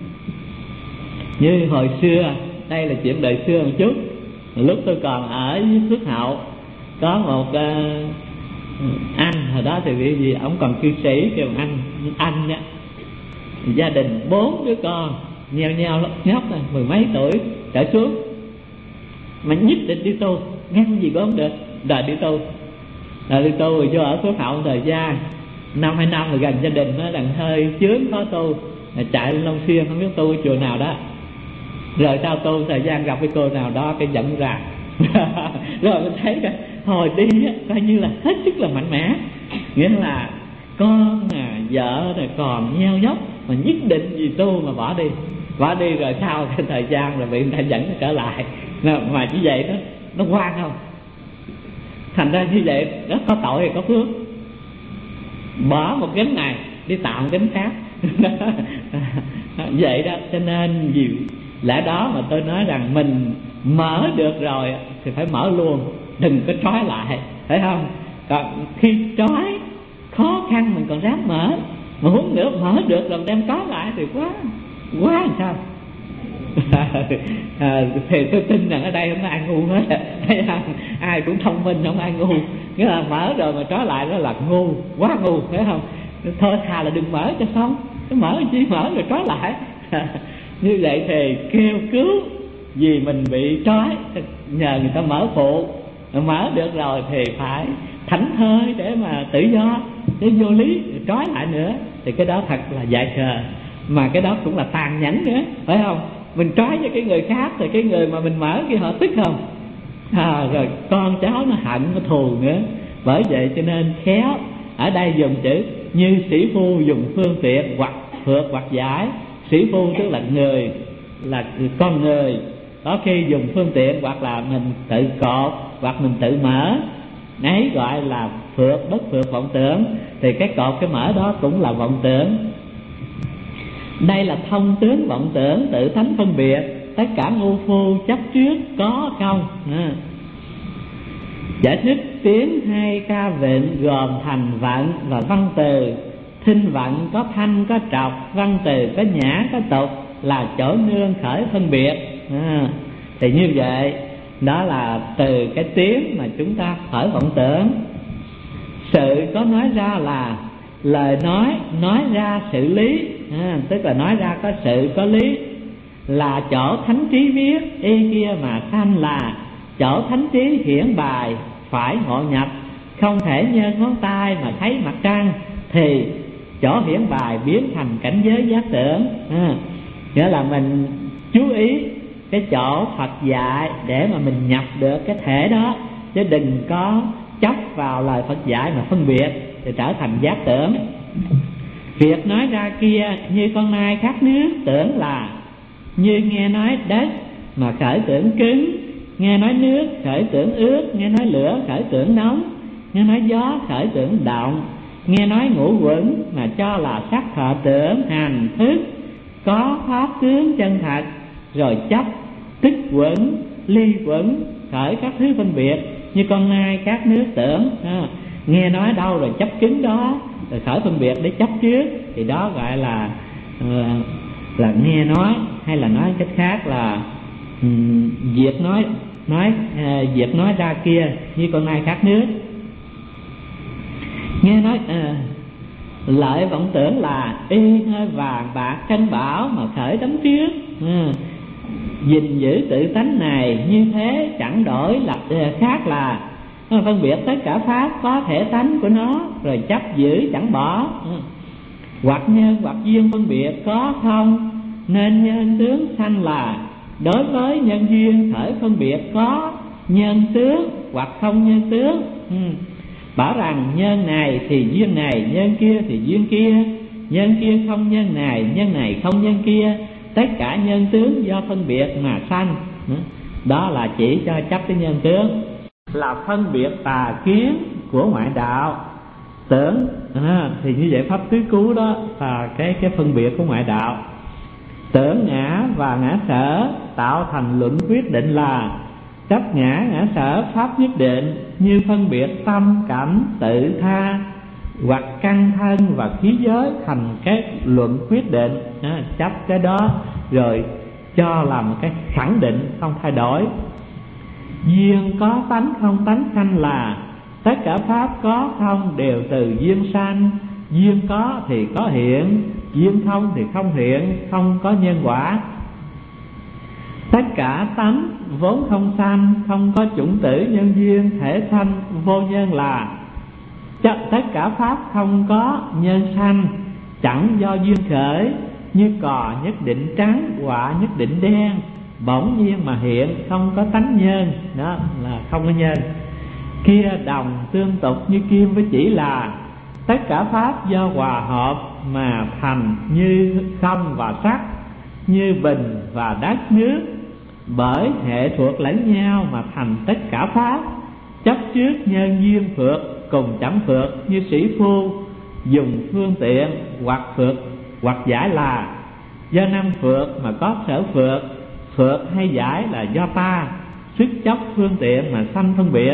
Như hồi xưa, đây là chuyện đời xưa một chút, lúc tôi còn ở với Phước Hậu, có một anh hồi đó thì vì gì ông còn cư sĩ, kêu anh á, gia đình 4 đứa con nheo nhóc này, 10 mấy tuổi trở xuống, mà nhất định đi tu, ngăn gì cũng không được, đòi đi tu rồi vô ở Phước Hậu thời gian 5-2 năm rồi gần gia đình nó đằng hơi chướng khó tu, chạy lên Long Xuyên không biết tu ở chùa nào đó, rồi sau tu thời gian gặp cái cô nào đó cái dẫn ra rồi mình thấy cái hồi đi á, coi như là hết sức là mạnh mẽ, nghĩa là con vợ rồi còn nheo nhóc mà nhất định vì tu mà bỏ đi rồi sau cái thời gian rồi bị người ta dẫn trở lại. Mà như vậy đó nó ngoan không? Thành ra như vậy đó, có tội hay có phước? Bỏ một kính này đi tạo một kính khác vậy đó. Cho nên vì lẽ đó mà tôi nói rằng mình mở được rồi thì phải mở luôn, đừng có trói lại, phải không? Còn khi trói khó khăn mình còn dám mở, mà huống nữa mở được rồi đem trói lại thì quá làm sao? Thì tôi tin rằng ở đây không có ai ngu hết, thấy không? Ai cũng thông minh, không ai ngu. Nghĩa là mở rồi mà trói lại đó là ngu, quá ngu, phải không? Thôi thà là đừng mở cho xong, cái mở chi mở rồi trói lại như vậy thì kêu cứu vì mình bị trói, nhờ người ta mở phụ. Mở được rồi thì phải thảnh thơi để mà tự do, để vô lý trói lại nữa thì cái đó thật là dại khờ, mà cái đó cũng là tàn nhẫn nữa, phải không? Mình trói cho cái người khác thì cái người mà mình mở kia họ tức không? Rồi con cháu nó hận, nó thù nữa. Bởi vậy cho nên khéo ở đây dùng chữ như sĩ phu dùng phương tiện hoặc phượt hoặc giải. Sĩ phu tức là người, là con người, có khi dùng phương tiện hoặc là mình tự cột hoặc mình tự mở, ấy gọi là phượt, bất phượt vọng tưởng. Thì cái cột cái mở đó cũng là vọng tưởng. Đây là thông tướng vọng tưởng, tự tánh phân biệt. Tất cả ngu phu chấp trước có không. Giải thích tiếng 2 ca vịnh gồm thành vận và văn từ. Thinh vận có thanh có trọc, văn từ có nhã có tục, là chỗ nương khởi phân biệt. Thì như vậy đó là từ cái tiếng mà chúng ta khởi vọng tưởng. Sự có nói ra là lời nói ra sự lý, tức là nói ra có sự có lý, là chỗ thánh trí viết y kia mà thanh, là chỗ thánh trí hiển bài phải ngộ nhập, không thể nhơ ngón tay mà thấy mặt trăng, thì chỗ hiển bài biến thành cảnh giới giác tưởng. Nghĩa là mình chú ý cái chỗ Phật dạy để mà mình nhập được cái thể đó, chứ đừng có chấp vào lời Phật dạy mà phân biệt thì trở thành giác tưởng. Việc nói ra kia như con nai khát nước, tưởng là Như nghe nói đất mà khởi tưởng cứng, nghe nói nước khởi tưởng ướt, nghe nói lửa khởi tưởng nóng, nghe nói gió khởi tưởng động, nghe nói ngũ quẩn mà cho là sắc thọ tưởng hành thức có pháp tướng chân thật, rồi chấp tức quẩn ly quẩn khởi các thứ phân biệt, như con nai các nước tưởng. Nghe nói đâu rồi chấp cứng đó, rồi khởi phân biệt để chấp trước, thì đó gọi là nghe nói. Hay là nói cách khác là việc việc nói ra kia, như con nai khác nước. Nghe nói lợi vọng tưởng là y hơi vàng bạc cân bảo mà khởi đấm trước, gìn giữ tự tánh này như thế chẳng đổi là khác là phân biệt tất cả pháp có thể tánh của nó, rồi chấp giữ chẳng bỏ. Hoặc nhân hoặc duyên phân biệt có không, nên nhân tướng sanh là đối với nhân duyên khởi phân biệt có nhân tướng hoặc không nhân tướng. Bảo rằng nhân này thì duyên này, nhân kia thì duyên kia, nhân kia không nhân này không nhân kia, tất cả nhân tướng do phân biệt mà sanh. Đó là chỉ cho chấp cái nhân tướng, là phân biệt tà kiến của ngoại đạo. Tưởng thì như vậy pháp tứ cứu đó là cái phân biệt của ngoại đạo. Tưởng ngã và ngã sở tạo thành luận quyết định là chấp ngã sở pháp nhất định, như phân biệt tâm cảnh tự tha hoặc căn thân và khí giới thành cái luận quyết định. Chấp cái đó rồi cho làm cái khẳng định không thay đổi. Duyên có tánh không tánh sanh là tất cả pháp có không đều từ duyên sanh. Duyên có thì có hiện, duyên không thì không hiện, không có nhân quả. Tất cả tánh vốn không sanh, không có chủng tử nhân duyên thể sanh vô nhân là tất cả pháp không có nhân sanh, chẳng do duyên khởi. Như cò nhất định trắng, quả nhất định đen, bỗng nhiên mà hiện, không có tánh nhân. Đó là không có nhân. Kia đồng tương tục như kim với chỉ là tất cả pháp do hòa hợp mà thành, như không và sắc, như bình và đất nước, bởi hệ thuộc lẫn nhau mà thành tất cả pháp. Chấp trước nhân duyên phược cùng chẳng phược, như sĩ phu dùng phương tiện hoặc phược hoặc giải là do năm phược mà có sở phược. Phược hay giải là do ta sức chấp phương tiện mà sanh phân biệt.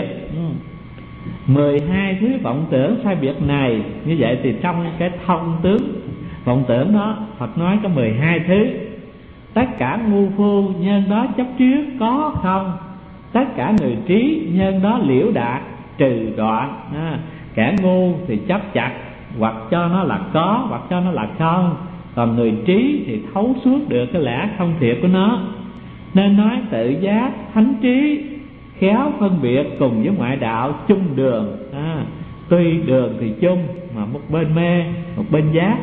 12 thứ vọng tưởng sai biệt này. Như vậy thì trong cái thông tướng vọng tưởng đó, Phật nói có 12 thứ. Tất cả ngu phu nhân đó chấp trước có không, tất cả người trí nhân đó liễu đạt trừ đoạn. Kẻ ngu thì chấp chặt, hoặc cho nó là có hoặc cho nó là không. Còn người trí thì thấu suốt được cái lẽ không thiệt của nó. Nên nói tự giác thánh trí, khéo phân biệt cùng với ngoại đạo chung đường. Tuy đường thì chung mà một bên mê một bên giác.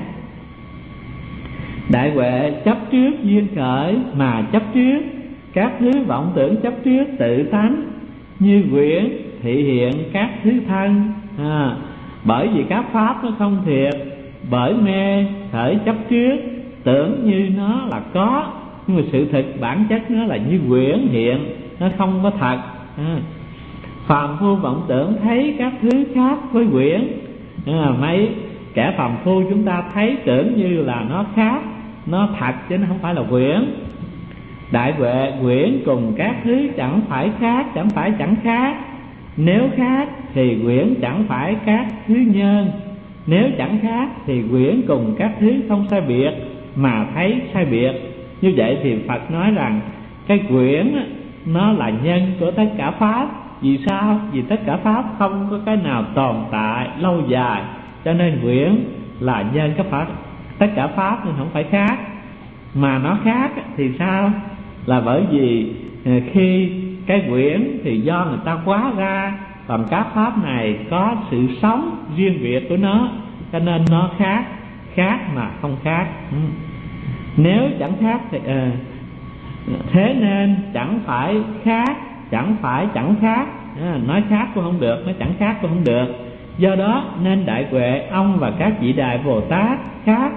Đại huệ chấp trước duyên khởi mà chấp trước các thứ vọng tưởng chấp trước tự tánh, như quyển thị hiện các thứ thân. Bởi vì các pháp nó không thiệt, bởi mê khởi chấp trước, tưởng như nó là có, nhưng mà sự thực bản chất nó là như quyển hiện, nó không có thật. Phàm phu vọng tưởng thấy các thứ khác với quyển. Mấy kẻ phàm phu chúng ta thấy tưởng như là nó khác, nó thật chứ nó không phải là quyển. Đại huệ quyển cùng các thứ chẳng phải khác, chẳng phải chẳng khác. Nếu khác thì quyển chẳng phải các thứ nhân, nếu chẳng khác thì quyển cùng các thứ không sai biệt mà thấy sai biệt. Như vậy thì Phật nói rằng cái quyển nó là nhân của tất cả pháp. Vì sao? Vì tất cả pháp không có cái nào tồn tại lâu dài, cho nên quyển là nhân của Phật. Tất cả pháp nên không phải khác. Mà nó khác thì sao? Là bởi vì khi cái quyển thì do người ta hóa ra, còn các pháp này có sự sống riêng biệt của nó, cho nên nó khác. Khác mà không khác. Nếu chẳng khác thì thế nên chẳng phải khác, chẳng phải chẳng khác. Nói khác cũng không được, nói chẳng khác cũng không được. Do đó nên đại huệ ông và các vị đại Bồ Tát khác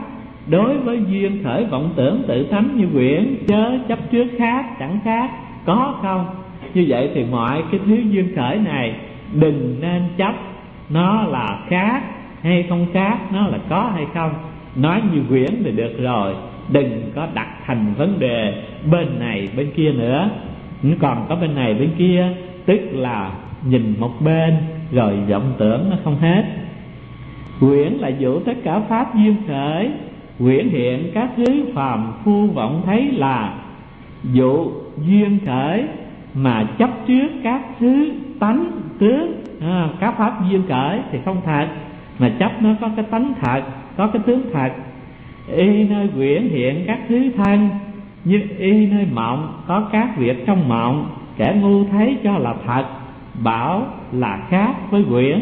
đối với duyên khởi vọng tưởng tự tánh như quyển, chớ chấp trước khác chẳng khác, có không? Như vậy thì mọi cái thứ duyên khởi này đừng nên chấp nó là khác hay không khác, nó là có hay không. Nói như quyển thì được rồi, đừng có đặt thành vấn đề bên này bên kia nữa. Còn có bên này bên kia, tức là nhìn một bên rồi vọng tưởng nó không hết. Quyển là dụ tất cả pháp duyên khởi, quyển hiện các thứ phàm phu vọng thấy là dụ duyên khởi mà chấp trước các thứ tánh tướng. Các pháp duyên khởi thì không thật, mà chấp nó có cái tánh thật, có cái tướng thật. Y nơi quyển hiện các thứ thân, như y nơi mộng có các việc trong mộng, kẻ ngu thấy cho là thật, bảo là khác với quyển.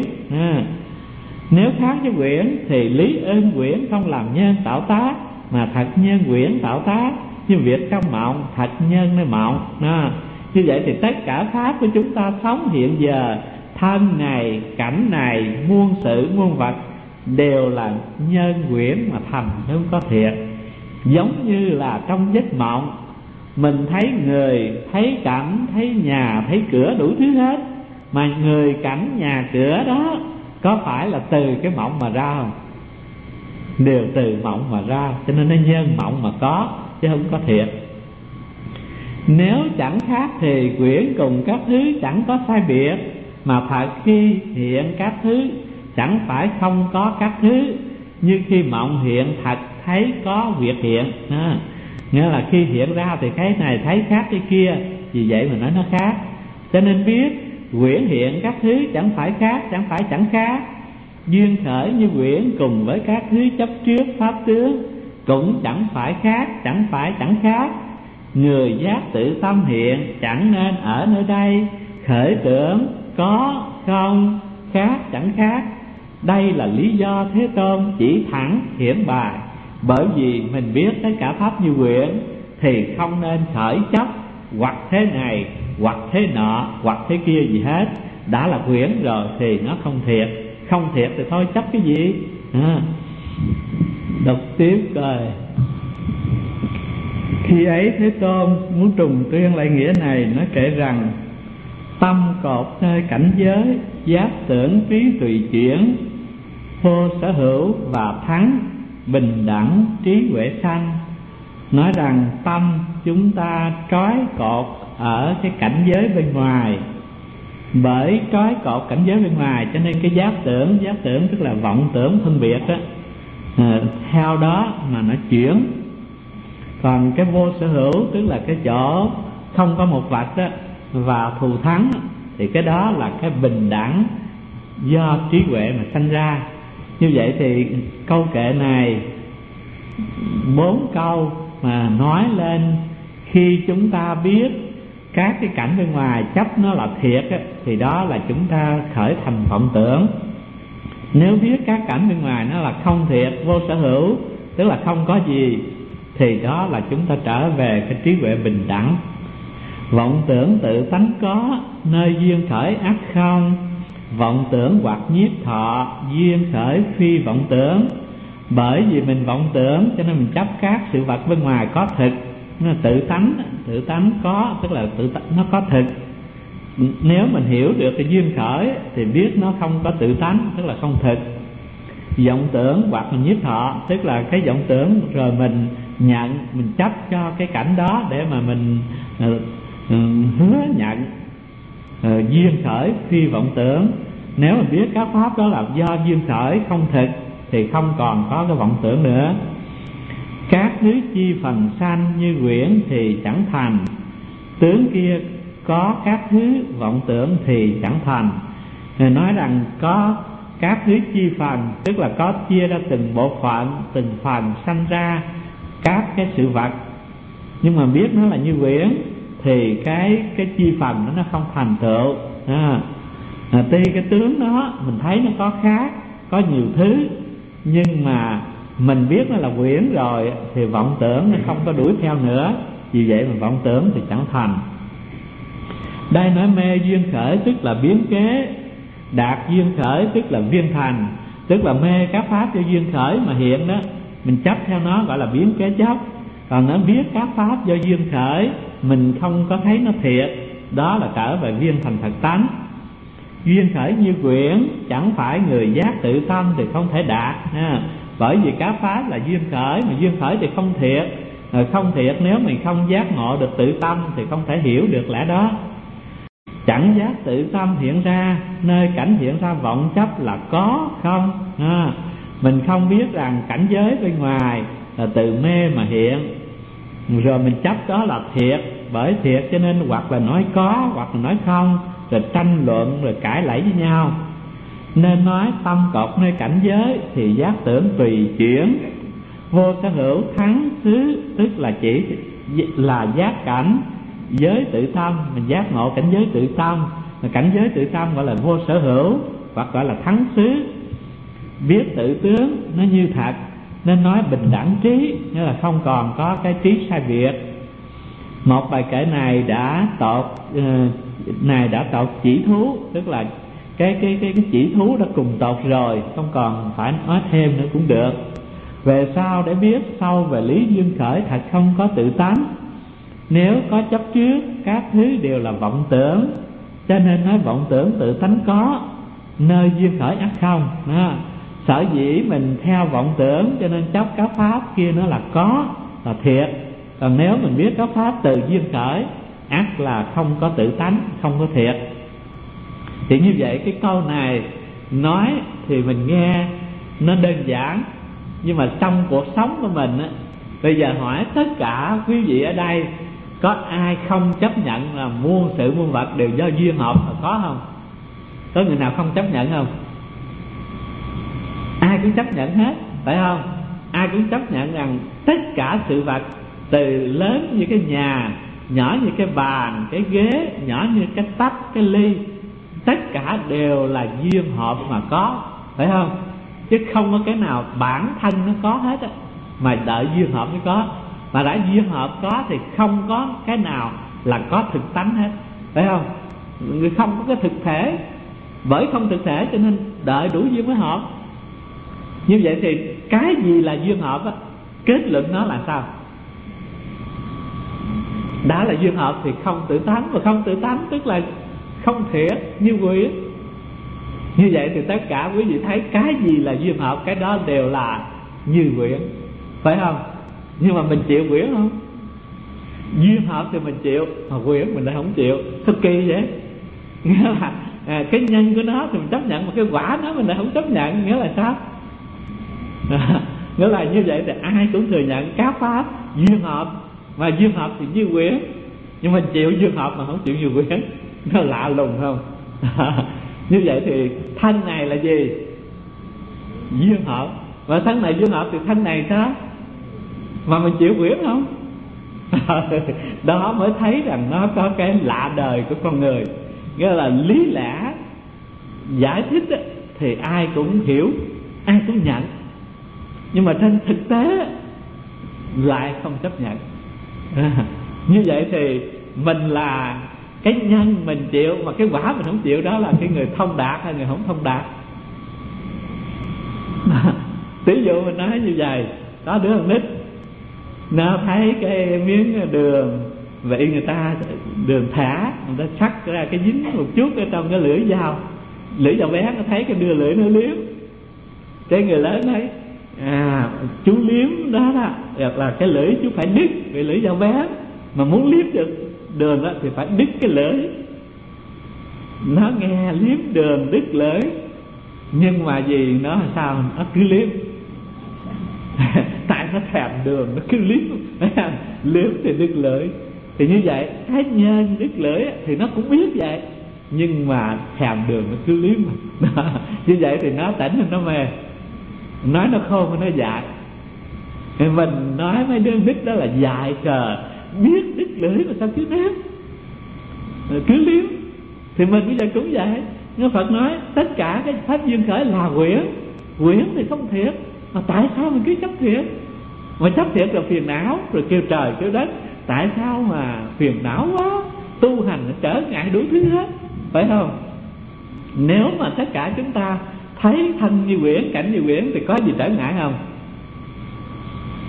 Nếu khác với quyển thì lý ơn quyển không làm nhân tạo tác, mà thật nhân quyển tạo tác. Như việc trong mộng, thật nhân nơi mộng. Như vậy thì tất cả pháp của chúng ta sống hiện giờ, thân này, cảnh này, muôn sự muôn vật đều là nhân quyển mà thành, không có thiệt. Giống như là trong giấc mộng, mình thấy người, thấy cảnh, thấy nhà, thấy cửa đủ thứ hết, mà người, cảnh, nhà, cửa đó có phải là từ cái mộng mà ra không? Đều từ mộng mà ra, cho nên nó nhân mộng mà có, chứ không có thiệt. Nếu chẳng khác thì quyển cùng các thứ chẳng có sai biệt, mà thật khi hiện các thứ chẳng phải không có các thứ. Như khi mộng hiện thật thấy có việc hiện. Nghĩa là khi hiện ra thì cái này thấy khác cái kia, vì vậy mà nói nó khác. Cho nên biết quyển hiện các thứ chẳng phải khác, chẳng phải chẳng khác. Duyên khởi như quyển cùng với các thứ chấp trước pháp tướng, cũng chẳng phải khác, chẳng phải chẳng khác. Người giác tự tâm hiện chẳng nên ở nơi đây, khởi tưởng có không, khác chẳng khác. Đây là lý do Thế Tôn chỉ thẳng hiển bài. Bởi vì mình biết tất cả pháp như quyển thì không nên khởi chấp hoặc thế này, hoặc thế nọ, hoặc thế kia gì hết. Đã là quyển rồi thì nó không thiệt. Không thiệt thì thôi chấp cái gì. Đọc tiếp coi. Khi ấy Thế Tôn muốn trùng tuyên lại nghĩa này, nó kể rằng tâm cột nơi cảnh giới, giác tưởng trí tùy chuyển, vô sở hữu và thắng, bình đẳng trí huệ sanh. Nói rằng tâm chúng ta trói cột ở cái cảnh giới bên ngoài. Bởi trói cột cảnh giới bên ngoài cho nên cái giác tưởng tức là vọng tưởng phân biệt đó, theo đó mà nó chuyển. Còn cái vô sở hữu tức là cái chỗ không có một vật đó và thù thắng, thì cái đó là cái bình đẳng do trí huệ mà sanh ra. Như vậy thì câu kệ này 4 câu mà nói lên khi chúng ta biết các cái cảnh bên ngoài chấp nó là thiệt á, thì đó là chúng ta khởi thành vọng tưởng. Nếu biết các cảnh bên ngoài nó là không thiệt, vô sở hữu tức là không có gì, thì đó là chúng ta trở về cái trí huệ bình đẳng. Vọng tưởng tự tánh có, nơi duyên khởi ắt không. Vọng tưởng hoặc nhiếp thọ, duyên khởi phi vọng tưởng. Bởi vì mình vọng tưởng cho nên mình chấp các sự vật bên ngoài có thực. Nó là tự tánh có, tức là nó có thực. Nếu mình hiểu được cái duyên khởi thì biết nó không có tự tánh, tức là không thực. Vọng tưởng hoặc mình nhiếp thọ, tức là cái vọng tưởng rồi mình nhận, mình chấp cho cái cảnh đó để mà mình hứa nhận. Duyên khởi phi vọng tưởng. Nếu mà biết các pháp đó là do duyên khởi không thực thì không còn có cái vọng tưởng nữa. Các thứ chi phần sanh như quyển thì chẳng thành, tướng kia có các thứ vọng tưởng thì chẳng thành. Nói rằng có các thứ chi phần, tức là có chia ra từng bộ phận, từng phần sanh ra các cái sự vật. Nhưng mà biết nó là như quyển thì cái chi phần nó không thành tựu. Tuy cái tướng đó mình thấy nó có khác, có nhiều thứ, nhưng mà mình biết nó là quyển rồi thì vọng tưởng nó không có đuổi theo nữa. Vì vậy mà vọng tưởng thì chẳng thành. Đây nói mê duyên khởi tức là biến kế, đạt duyên khởi tức là viên thành. Tức là mê các pháp cho duyên khởi mà hiện đó, mình chấp theo nó gọi là biến kế chấp. Còn nó biết các pháp do duyên khởi, mình không có thấy nó thiệt, đó là trở về viên thành thật tánh. Duyên khởi như quyển, chẳng phải người giác tự tâm thì không thể đạt ha. Bởi vì các pháp là duyên khởi, mà duyên khởi thì không thiệt. Không thiệt nếu mình không giác ngộ được tự tâm thì không thể hiểu được lẽ đó. Chẳng giác tự tâm hiện ra, nơi cảnh hiện ra vọng chấp là có không ha. Mình không biết rằng cảnh giới bên ngoài là từ mê mà hiện, rồi mình chấp đó là thiệt. Bởi thiệt cho nên hoặc là nói có hoặc là nói không, rồi tranh luận rồi cãi lẫy với nhau. Nên nói tâm cột nơi cảnh giới thì giác tưởng tùy chuyển. Vô sở hữu thắng xứ, tức là chỉ là giác cảnh giới tự tâm. Mình giác ngộ cảnh giới tự tâm, cảnh giới tự tâm gọi là vô sở hữu, hoặc gọi là thắng xứ. Biết tự tướng nó như thật, nên nói bình đẳng trí, nghĩa là không còn có cái trí sai biệt. Một bài kệ này đã tột chỉ thú, tức là cái chỉ thú đã cùng tột rồi, không còn phải nói thêm nữa cũng được. Về sau để biết sâu về lý duyên khởi thật không có tự tánh. Nếu có chấp trước, các thứ đều là vọng tưởng, cho nên nói vọng tưởng tự tánh có, nơi duyên khởi ắt không đó. Sở dĩ mình theo vọng tưởng cho nên chấp các pháp kia nó là có, là thiệt. Còn nếu mình biết các pháp từ duyên khởi ắt là không có tự tánh, không có thiệt. Thì như vậy cái câu này nói thì mình nghe nó đơn giản, nhưng mà trong cuộc sống của mình á, bây giờ hỏi tất cả quý vị ở đây có ai không chấp nhận là muôn sự muôn vật đều do duyên hợp là có không? Có người nào không chấp nhận không? Ai cũng chấp nhận hết, phải không? Ai cũng chấp nhận rằng tất cả sự vật, từ lớn như cái nhà, nhỏ như cái bàn, cái ghế, nhỏ như cái tách, cái ly, tất cả đều là duyên hợp mà có, phải không? Chứ không có cái nào bản thân nó có hết á, mà đợi duyên hợp mới có. Mà đã duyên hợp có thì không có cái nào là có thực tánh hết, phải không? Người không có cái thực thể, bởi không thực thể cho nên đợi đủ duyên mới hợp. Như vậy thì cái gì là duyên hợp á, kết luận nó là sao? Đã là duyên hợp thì không tự tánh, và không tự tánh tức là không thiệt như quyển. Như vậy thì tất cả quý vị thấy cái gì là duyên hợp, cái đó đều là như quyển, phải không? Nhưng mà mình chịu quyển không? Duyên hợp thì mình chịu, mà quyển mình lại không chịu. Thật kỳ vậy. Nghĩa là cái nhân của nó thì mình chấp nhận, mà cái quả nó mình lại không chấp nhận. Nghĩa là sao? Nghĩa là như vậy thì ai cũng thừa nhận các pháp duyên hợp, mà duyên hợp thì như quyển, nhưng mình chịu duyên hợp mà không chịu như quyển. Nó lạ lùng không? Như vậy thì thân này là gì? Duyên hợp. Và thân này duyên hợp thì thân này sao? Mà mình chịu quyển không? Đó mới thấy rằng nó có cái lạ đời của con người. Nghĩa là lý lẽ giải thích thì ai cũng hiểu, ai cũng nhận, nhưng mà trên thực tế lại không chấp nhận. Như vậy thì mình là cái nhân mình chịu, mà cái quả mình không chịu, đó là cái người thông đạt hay người không thông đạt. Ví dụ mình nói như vậy, có đứa con nít nó thấy cái miếng đường vậy, người ta đường thả, người ta sắc ra cái dính một chút ở trong cái lưỡi dao bé, nó thấy cái đưa lưỡi nó liếm. Cái người lớn thấy chú liếm đó là cái lưỡi chú phải đứt, vì lưỡi dao bé mà muốn liếm được đường đó thì phải đứt cái lưỡi. Nó nghe liếm đường đứt lưỡi, nhưng mà vì nó là sao, nó cứ liếm. Tại nó thèm đường nó cứ liếm thì đứt lưỡi. Thì như vậy cái nhân đứt lưỡi thì nó cũng biết vậy, nhưng mà thèm đường nó cứ liếm. Như vậy thì nó tỉnh nó mê, nói nó khôn mà nó dại. Mình nói mấy đứa nít đó là dại cờ, biết đứt lưỡi mà sao cứ nếm, cứ liếm. Thì mình bây giờ cũng vậy. Nhưng Phật nói tất cả cái pháp duyên khởi là quyển thì không thiệt, mà tại sao mình cứ chấp thiệt? Mà chấp thiệt là phiền não, rồi kêu trời kêu đất, tại sao mà phiền não quá, tu hành trở ngại đủ thứ hết, phải không? Nếu mà tất cả chúng ta thấy thân như quyển, cảnh như quyển thì có gì trở ngại không?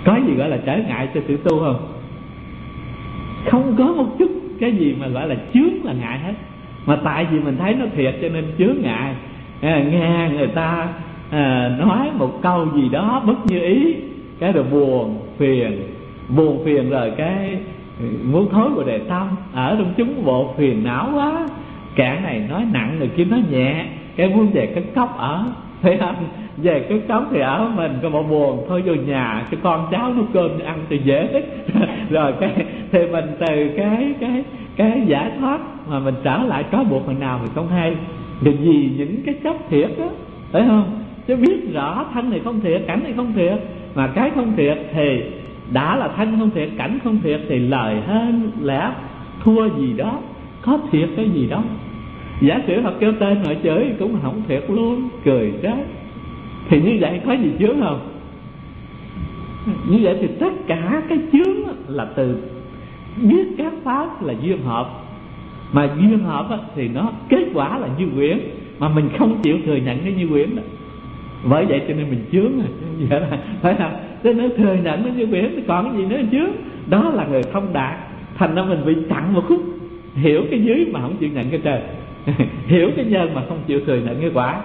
Có gì gọi là trở ngại cho sự tu không? Không có một chút cái gì mà gọi là chướng là ngại hết. Mà tại vì mình thấy nó thiệt cho nên chướng ngại. Nghe người ta nói một câu gì đó bất như ý, cái rồi buồn phiền rồi cái muốn thối của đề tâm, ở trong chúng bộ phiền não quá, cả này nói nặng người kia nói nhẹ, cái muốn về cái cốc ở, thấy không? Về cái cốc thì ở mình có bộ buồn, thôi vô nhà cho con cháu nấu cơm cho ăn thì dễ rồi cái thì mình từ cái giải thoát mà mình trở lại trói buộc mình nào mình không hay, vì những cái chấp thiệt đó, phải không? Chứ biết rõ thân này không thiệt, cảnh này không thiệt, mà cái không thiệt thì đã là thân không thiệt, cảnh không thiệt thì lời hơn lẽ thua gì đó, có thiệt cái gì đó. Giả sử họ kêu tên họ chửi cũng không thiệt luôn, cười chết. Thì như vậy có gì chướng không? Như vậy thì tất cả cái chướng là từ biết các pháp là duyên hợp. Mà duyên hợp thì nó kết quả là như quyển, mà mình không chịu thừa nhận cái như quyển đó. Bởi vậy cho nên mình chướng rồi, phải không? Thế nếu thừa nhận nó như quyển thì còn cái gì nữa chướng? Đó là người thông đạt. Thành ra mình bị chặn một khúc, hiểu cái dưới mà không chịu nhận cái trên, hiểu cái nhân mà không chịu thừa nhận cái quả.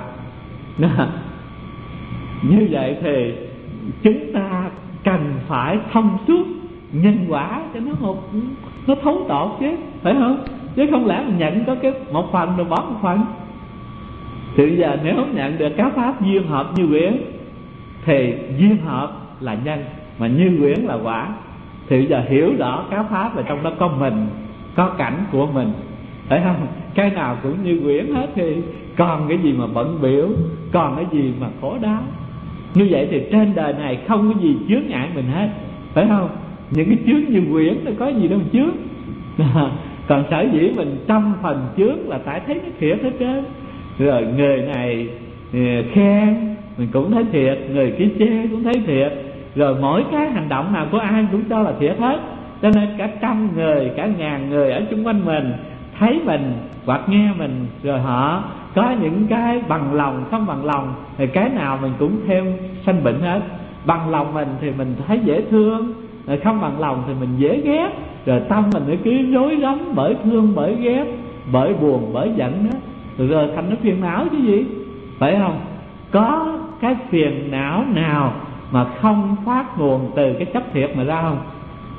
Như vậy thì chúng ta cần phải thông suốt nhân quả cho nó thấu tột chứ, phải không? Chứ không lẽ mình nhận có cái một phần rồi bỏ một phần. Thì giờ nếu nhận được các pháp duyên hợp như quyển thì duyên hợp là nhân, mà như quyển là quả. Thì giờ hiểu rõ các pháp là trong đó có mình, có cảnh của mình, phải không? Cái nào cũng như quyển hết thì còn cái gì mà bận biểu, còn cái gì mà khổ đau. Như vậy thì trên đời này không có gì chướng ngại mình hết, phải không? Những cái chướng như quyển nó có gì đâu mà chướng. Còn sở dĩ mình trăm phần chướng là tại thấy nó thiệt hết trơn. Rồi người này khen mình cũng thấy thiệt, người kia chê cũng thấy thiệt, rồi mỗi cái hành động nào của ai cũng cho là thiệt hết. Cho nên cả trăm người, cả ngàn người ở xung quanh mình thấy mình hoặc nghe mình, rồi họ có những cái bằng lòng không bằng lòng, thì cái nào mình cũng theo sanh bệnh hết. Bằng lòng mình thì mình thấy dễ thương, rồi không bằng lòng thì mình dễ ghét, rồi tâm mình nó cứ rối rắm bởi thương, bởi ghét, bởi buồn, bởi giận đó, rồi thành nó phiền não chứ gì, phải không? Có cái phiền não nào mà không phát nguồn từ cái chấp thiệt mà ra không?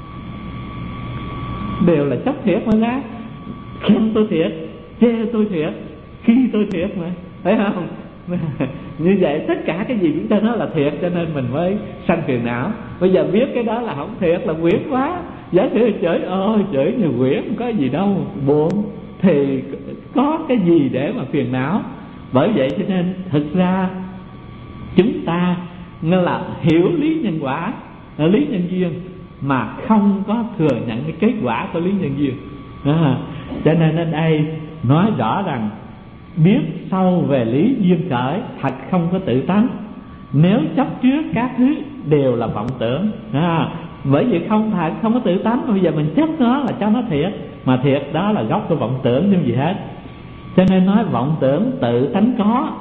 Đều là chấp thiệt mà ra. Khen tôi thiệt, chê tôi thiệt, khi tôi thiệt mà, phải không? Như vậy tất cả cái gì chúng ta nói là thiệt, cho nên mình mới sanh phiền não. Bây giờ biết cái đó là không thiệt, là quyển quá. Giả sử chửi ơi chửi nhiều quyển, không có gì đâu, buồn, thì có cái gì để mà phiền não. Bởi vậy cho nên thực ra chúng ta nên là hiểu lý nhân quả, lý nhân duyên, mà không có thừa nhận cái kết quả của lý nhân duyên. Cho nên ở đây nói rõ rằng biết sâu về lý duyên khởi thật không có tự tánh. Nếu chấp trước các thứ đều là vọng tưởng. Bởi vì không thật, không có tự tánh, bây giờ mình chấp nó là cho nó thiệt, mà thiệt đó là gốc của vọng tưởng chứ gì hết. Cho nên nói vọng tưởng tự tánh có,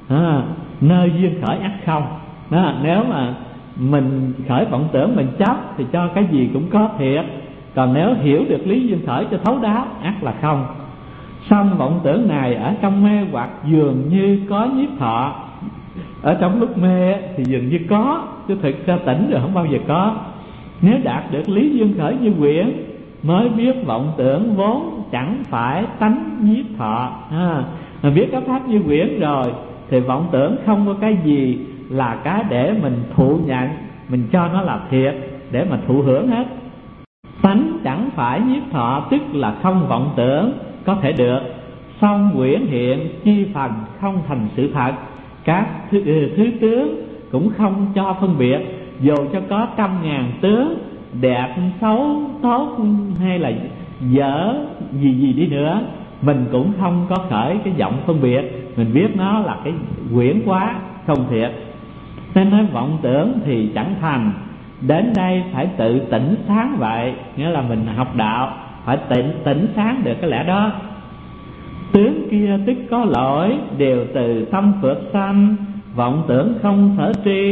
nơi duyên khởi ắt không. Nếu mà mình khởi vọng tưởng mình chấp thì cho cái gì cũng có thiệt. Còn nếu hiểu được lý duyên khởi cho thấu đáo ắt là không. Song vọng tưởng này ở trong mê hoặc dường như có nhiếp thọ. Ở trong lúc mê thì dường như có, chứ thực ra tỉnh rồi không bao giờ có. Nếu đạt được lý duyên khởi như quyển mới biết vọng tưởng vốn chẳng phải tánh nhiếp thọ. Mà biết các pháp như quyển rồi thì vọng tưởng không có cái gì là cái để mình thụ nhận, mình cho nó là thiệt để mà thụ hưởng hết. Tánh chẳng phải nhiếp thọ tức là không vọng tưởng có thể được. Song quyển hiện chi phần không thành sự thật. Các thứ tướng cũng không cho phân biệt. Dù cho có 100.000 tướng, đẹp, xấu, tốt hay là dở gì đi nữa, mình cũng không có khởi cái vọng phân biệt. Mình biết nó là cái quyển quá, không thiệt. Nên nói vọng tưởng thì chẳng thành. Đến đây phải tự tỉnh sáng vậy. Nghĩa là mình học đạo phải tỉnh sáng được cái lẽ đó. Tướng kia tức có lỗi, đều từ tâm phượt sanh. Vọng tưởng không sở tri,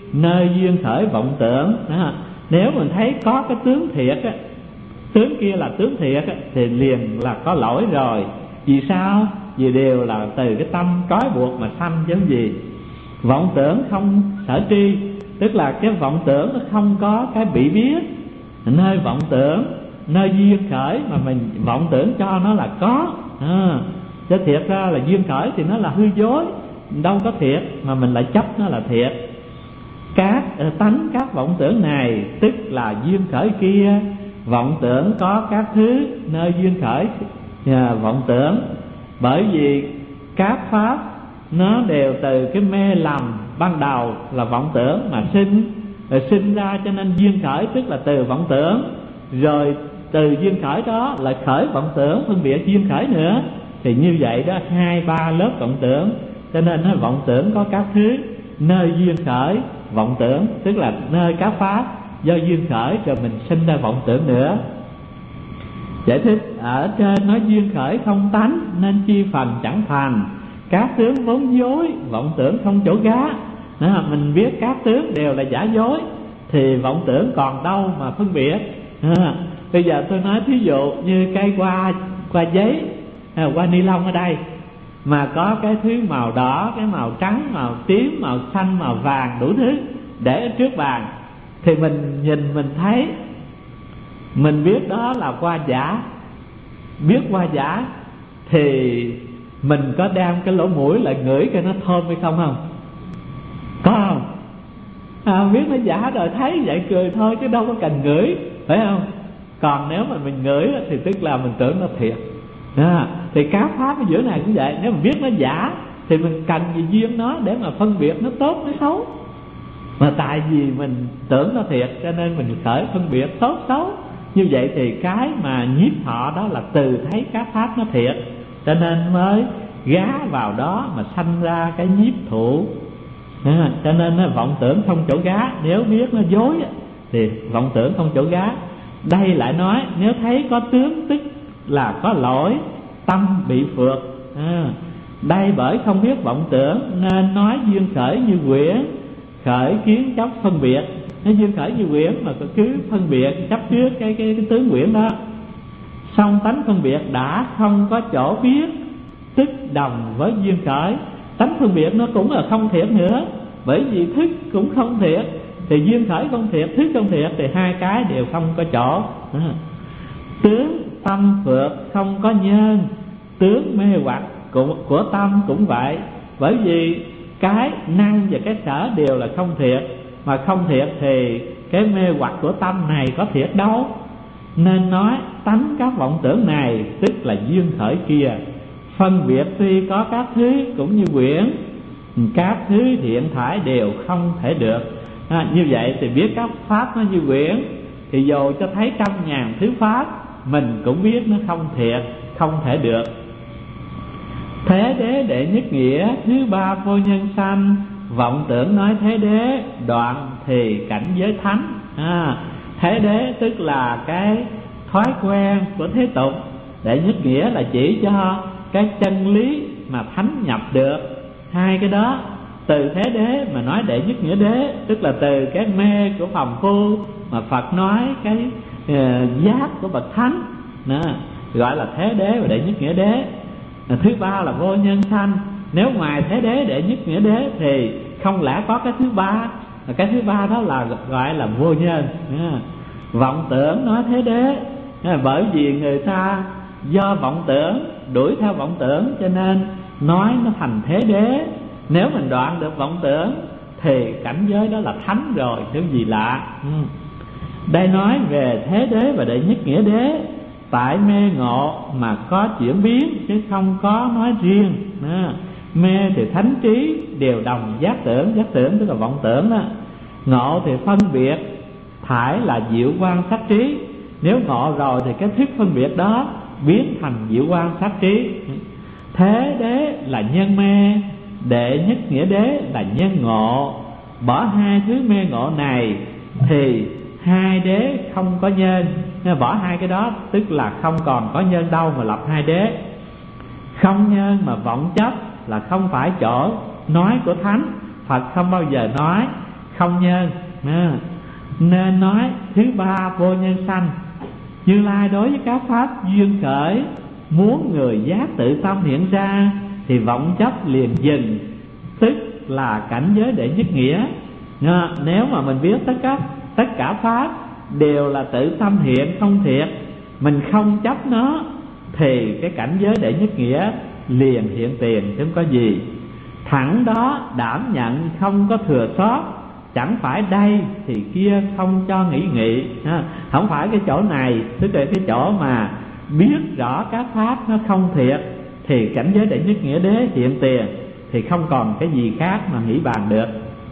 nơi duyên khởi vọng tưởng đó. Nếu mình thấy có cái tướng thiệt á, tướng kia là tướng thiệt á, thì liền là có lỗi rồi. Vì sao? Vì đều là từ cái tâm trói buộc mà sanh chứ gì. Vọng tưởng không sở tri, tức là cái vọng tưởng nó không có cái bị biết. Nơi vọng tưởng, nơi duyên khởi mà mình vọng tưởng cho nó là có chứ thiệt ra là duyên khởi thì nó là hư dối, đâu có thiệt, mà mình lại chấp nó là thiệt. Các tánh các vọng tưởng này tức là duyên khởi kia. Vọng tưởng có các thứ nơi duyên khởi vọng tưởng. Bởi vì các pháp nó đều từ cái mê lầm ban đầu là vọng tưởng mà sinh ra, cho nên duyên khởi tức là từ vọng tưởng. Rồi từ duyên khởi đó lại khởi vọng tưởng, phân biệt duyên khởi nữa. Thì như vậy đó, 2-3 lớp vọng tưởng. Cho nên nó vọng tưởng có các thứ nơi duyên khởi vọng tưởng, tức là nơi các pháp do duyên khởi rồi mình sinh ra vọng tưởng nữa. Giải thích ở trên nói duyên khởi không tánh nên chi phần chẳng thành. Các tướng vốn dối, vọng tưởng không chỗ gá. Mình biết các tướng đều là giả dối thì vọng tưởng còn đâu mà phân biệt. Bây giờ tôi nói thí dụ như cây qua giấy, qua ni lông ở đây, mà có cái thứ màu đỏ, cái màu trắng, màu tím, màu xanh, màu vàng, đủ thứ để ở trước bàn, thì mình nhìn mình thấy, mình biết đó là hoa giả. Biết hoa giả thì mình có đem cái lỗ mũi lại ngửi coi nó thơm hay không? Có không? Biết nó giả rồi thấy vậy cười thôi chứ đâu có cần ngửi, phải không? Còn nếu mà mình ngửi thì tức là mình tưởng nó thiệt. Thì các pháp ở giữa này cũng vậy. Nếu mình biết nó giả thì mình cần gì duyên nó để mà phân biệt nó tốt nó xấu. Mà tại vì mình tưởng nó thiệt cho nên mình khởi phân biệt tốt xấu. Như vậy thì cái mà nhiếp thọ đó là từ thấy các pháp nó thiệt, cho nên mới gá vào đó mà sanh ra cái nhiếp thụ. Cho nên nó vọng tưởng không chỗ gá. Nếu biết nó dối thì vọng tưởng không chỗ gá. Đây lại nói nếu thấy có tướng tức là có lỗi, tâm bị phượt. Đây bởi không biết vọng tưởng nên nói duyên khởi như quyển, khởi kiến chấp phân biệt. Nó duyên khởi như quyển mà cứ phân biệt chấp trước cái tướng quyển đó. Song tánh phân biệt đã không có chỗ biết, tức đồng với duyên khởi. Tánh phân biệt nó cũng là không thiệt nữa, bởi vì thức cũng không thiệt, thì duyên khởi không thiệt, thức không thiệt, thì hai cái đều không có chỗ. Tướng tâm phượt không có nhân, tướng mê hoặc của tâm cũng vậy. Bởi vì cái năng và cái sở đều là không thiệt, mà không thiệt thì cái mê hoặc của tâm này có thiệt đâu. Nên nói tánh các vọng tưởng này tức là duyên khởi kia. Phân biệt tuy có các thứ cũng như quyển, các thứ thiện thải đều không thể được. Như vậy thì biết các pháp nó như quyển, thì dù cho thấy 100.000 thứ pháp mình cũng biết nó không thiệt, không thể được. Thế đế đệ nhất nghĩa, thứ ba vô nhân sanh. Vọng tưởng nói thế đế, đoạn thì cảnh giới thánh. Thế đế tức là cái thói quen của thế tục. Đệ nhất nghĩa là chỉ cho cái chân lý mà thánh nhập được. Hai cái đó từ thế đế mà nói đệ nhất nghĩa đế, tức là từ cái mê của phàm phu mà Phật nói cái giác của bậc thánh đó, gọi là thế đế và đệ nhất nghĩa đế. Thứ ba là vô nhân sanh. Nếu ngoài thế đế đệ nhất nghĩa đế thì không lẽ có cái thứ ba. Cái thứ ba đó là gọi là vô nhân. Vọng tưởng nói thế đế, bởi vì người ta do vọng tưởng, đuổi theo vọng tưởng cho nên nói nó thành thế đế. Nếu mình đoạn được vọng tưởng thì cảnh giới đó là thánh rồi, thứ gì lạ. Đây nói về thế đế và đệ nhất nghĩa đế. Tại mê ngộ mà có chuyển biến chứ không có nói riêng. Mê thì thánh trí đều đồng giác tưởng tức là vọng tưởng đó. Ngộ thì phân biệt, thải là diệu quan sát trí. Nếu ngộ rồi thì cái thức phân biệt đó biến thành diệu quan sát trí. Thế đế là nhân mê, đệ nhất nghĩa đế là nhân ngộ. Bỏ hai thứ mê ngộ này thì hai đế không có nhân. Bỏ hai cái đó tức là không còn có nhân đâu mà lập hai đế. Không nhân mà vọng chấp là không phải chỗ nói của thánh. Phật không bao giờ nói không nhân. Nên nói thứ ba vô nhân sanh. Như Lai đối với các pháp duyên khởi, muốn người giác tự tâm hiện ra thì vọng chấp liền dừng, tức là cảnh giới đệ nhất nghĩa. Nếu mà mình biết tất cả pháp đều là tự tâm hiện không thiệt, mình không chấp nó, thì cái cảnh giới đệ nhất nghĩa liền hiện tiền, chứ không có gì. Thẳng đó đảm nhận không có thừa sót, chẳng phải đây thì kia không cho nghĩ nghị. Không phải cái chỗ này, tức là cái chỗ mà biết rõ các pháp nó không thiệt, thì cảnh giới đệ nhất nghĩa đế hiện tiền, thì không còn cái gì khác mà nghĩ bàn được.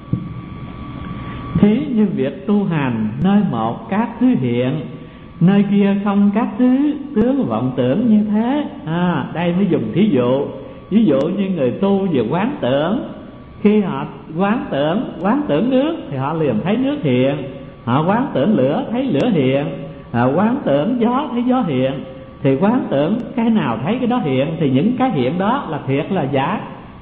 Thí như việc tu hành, nơi một các thứ hiện, nơi kia không các thứ tướng vọng tưởng như thế. Đây mới dùng thí dụ. Ví dụ như người tu về quán tưởng, khi họ quán tưởng nước thì họ liền thấy nước hiện, họ quán tưởng lửa thấy lửa hiện, họ quán tưởng gió thấy gió hiện. Thì quán tưởng cái nào thấy cái đó hiện, thì những cái hiện đó là thiệt là giả,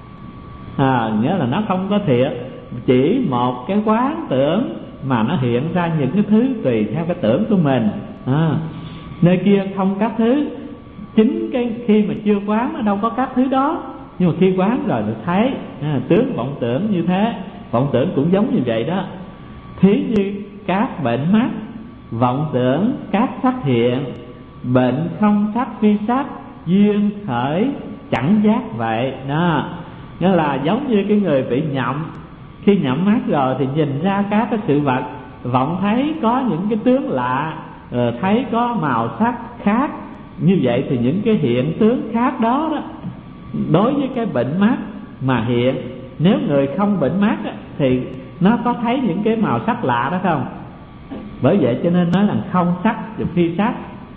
nghĩa là nó không có thiệt. Chỉ một cái quán tưởng mà nó hiện ra những cái thứ tùy theo cái tưởng của mình. Nơi kia không các thứ, chính cái khi mà chưa quán nó đâu có các thứ đó, nhưng mà khi quán rồi được thấy tướng vọng tưởng như thế. Vọng tưởng cũng giống như vậy đó. Thí như các bệnh mắt, vọng tưởng các sắc hiện, bệnh không sắc phi sắc, duyên khởi chẳng giác vậy đó. Nghĩa là giống như cái người bị nhậm, khi nhắm mắt rồi thì nhìn ra các cái sự vật, vọng thấy có những cái tướng lạ, thấy có màu sắc khác. Như vậy thì những cái hiện tướng khác đó, đối với cái bệnh mắt mà hiện, nếu người không bệnh mắt thì nó có thấy những cái màu sắc lạ đó không? Bởi vậy cho nên nói là không sắc phi sắc,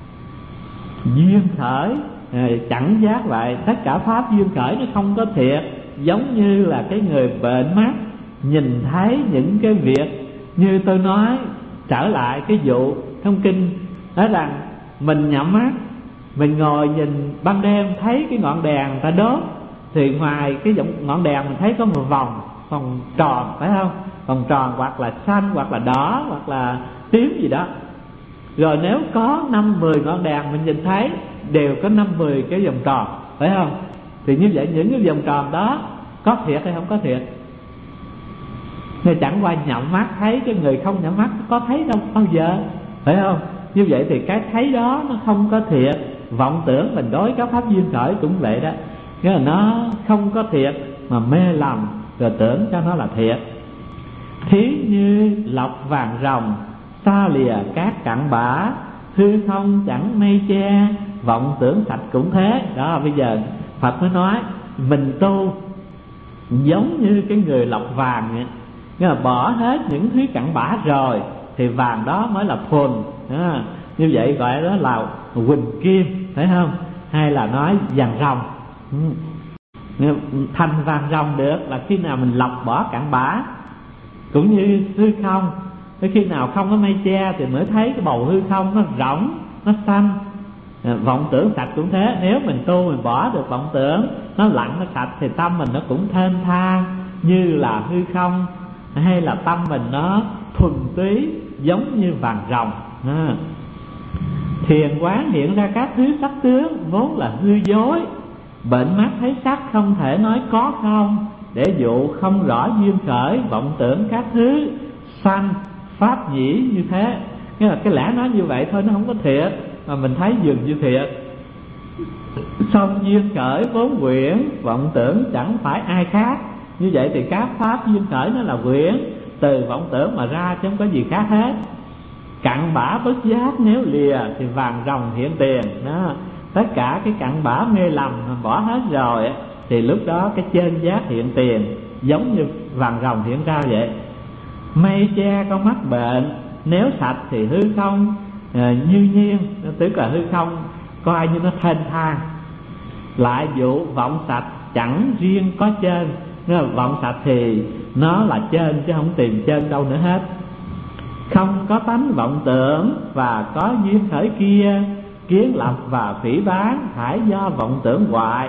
duyên khởi chẳng giác vậy. Tất cả pháp duyên khởi nó không có thiệt. Giống như là cái người bệnh mắt nhìn thấy những cái việc như tôi nói, trở lại cái vụ trong kinh nói rằng mình nhắm mắt, mình ngồi nhìn ban đêm thấy cái ngọn đèn người ta đốt, thì ngoài cái ngọn đèn mình thấy có một vòng tròn, phải không? Vòng tròn hoặc là xanh hoặc là đỏ hoặc là tím gì đó. Rồi nếu có 5-10 ngọn đèn mình nhìn thấy đều có 5-10 cái vòng tròn, phải không? Thì như vậy những cái vòng tròn đó có thiệt hay không có thiệt? Người chẳng qua nhắm mắt thấy, cái người không nhắm mắt có thấy đâu bao giờ, phải không? Như vậy thì cái thấy đó nó không có thiệt. Vọng tưởng mình đối các pháp duyên khởi cũng vậy đó, nghĩa là nó không có thiệt mà mê lầm rồi tưởng cho nó là thiệt. Thí như lọc vàng rồng, xa lìa các cặn bã, hư không chẳng mây che, vọng tưởng sạch cũng thế. Đó, bây giờ Phật mới nói mình tu giống như cái người lọc vàng vậy. Nghĩa là bỏ hết những thứ cặn bã rồi thì vàng đó mới là thuần. Như vậy gọi đó là huỳnh kim, phải không? Hay là nói vàng ròng. Thành vàng ròng được là khi nào mình lọc bỏ cặn bã. Cũng như hư không, tới khi nào không có mây che thì mới thấy cái bầu hư không nó rỗng, nó xanh. Vọng tưởng sạch cũng thế. Nếu mình tu mình bỏ được vọng tưởng, nó lặng nó sạch thì tâm mình nó cũng thênh thang như là hư không, hay là tâm mình nó thuần túy giống như vàng ròng. Thiền quán hiện ra các thứ sắc tướng vốn là hư dối, bệnh mắt thấy sắc không thể nói có không, để dụ không rõ duyên khởi, vọng tưởng các thứ sanh pháp nhĩ như thế. Nghĩa là cái lẽ nói như vậy thôi, nó không có thiệt mà mình thấy dường như thiệt. Xong duyên khởi vốn quyển, vọng tưởng chẳng phải ai khác. Như vậy thì các pháp duyên khởi nó là quyển, từ vọng tưởng mà ra chứ không có gì khác hết. Cặn bã bất giác nếu lìa thì vàng ròng hiện tiền đó. Tất cả cái cặn bã mê lầm bỏ hết rồi thì lúc đó cái chân giác hiện tiền, giống như vàng ròng hiện ra vậy. Mây che con mắt bệnh, nếu sạch thì hư không như nhiên, tức là hư không coi như nó thênh thang. Lại dụ vọng sạch chẳng riêng có trên, nếu mà vọng sạch thì nó là trên chứ không tìm trên đâu nữa hết. Không có tánh vọng tưởng và có duyên khởi kia, kiến lập và phỉ bán phải do vọng tưởng hoại.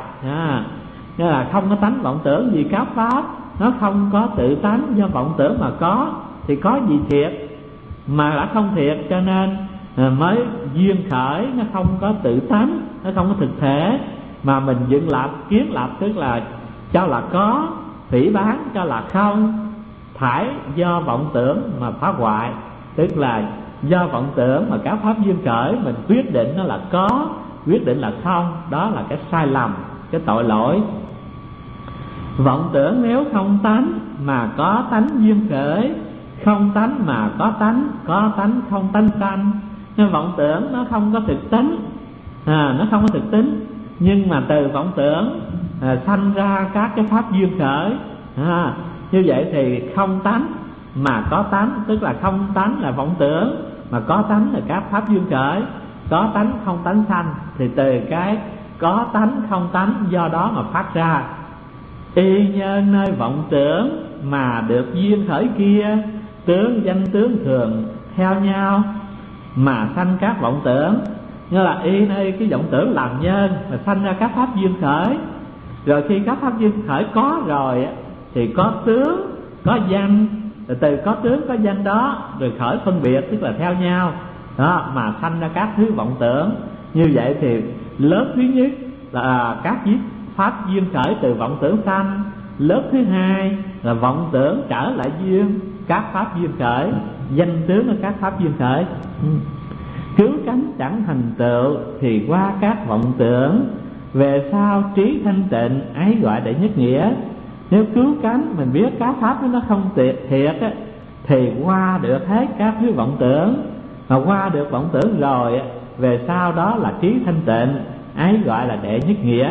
Nên là không có tánh vọng tưởng gì các pháp, nó không có tự tánh do vọng tưởng mà có. thì có gì thiệt, mà đã không thiệt cho nên mới duyên khởi, nó không có tự tánh, nó không có thực thể, mà mình dựng lập kiến lập, tức là cho là có, phỉ báng cho là không, thải do vọng tưởng mà phá hoại, tức là do vọng tưởng mà các pháp duyên khởi mình quyết định nó là có, quyết định là không, đó là cái sai lầm, cái tội lỗi. Vọng tưởng nếu không tánh mà có tánh duyên khởi, không tánh mà có tánh, có tánh không tánh sanh. Nên vọng tưởng nó không có thực tính, nó không có thực tính, nhưng mà từ vọng tưởng sanh ra các cái pháp duyên khởi. Như vậy thì không tánh mà có tánh, tức là không tánh là vọng tưởng, mà có tánh là các pháp duyên khởi, có tánh không tánh sanh. Thì từ cái có tánh không tánh do đó mà phát ra. Y nhân nơi vọng tưởng mà được duyên khởi kia, tướng danh tướng thường theo nhau mà sanh các vọng tưởng. Như là y nơi cái vọng tưởng làm nhân mà sanh ra các pháp duyên khởi. Rồi khi các pháp duyên khởi có rồi thì có tướng, có danh, rồi từ có tướng có danh đó rồi khởi phân biệt, tức là theo nhau đó mà sanh ra các thứ vọng tưởng. Như vậy thì lớp thứ nhất là các pháp duyên khởi từ vọng tưởng sanh, lớp thứ hai là vọng tưởng trở lại duyên các pháp duyên khởi, danh tướng ở các pháp duyên khởi. Cứu cánh chẳng thành tựu thì qua các vọng tưởng, về sau trí thanh tịnh ấy gọi để nhất nghĩa. Nếu cứu cánh mình biết các pháp nó không thiệt á, thì qua được hết các thứ vọng tưởng, mà qua được vọng tưởng rồi về sau đó là trí thanh tịnh, ấy gọi là đệ nhất nghĩa.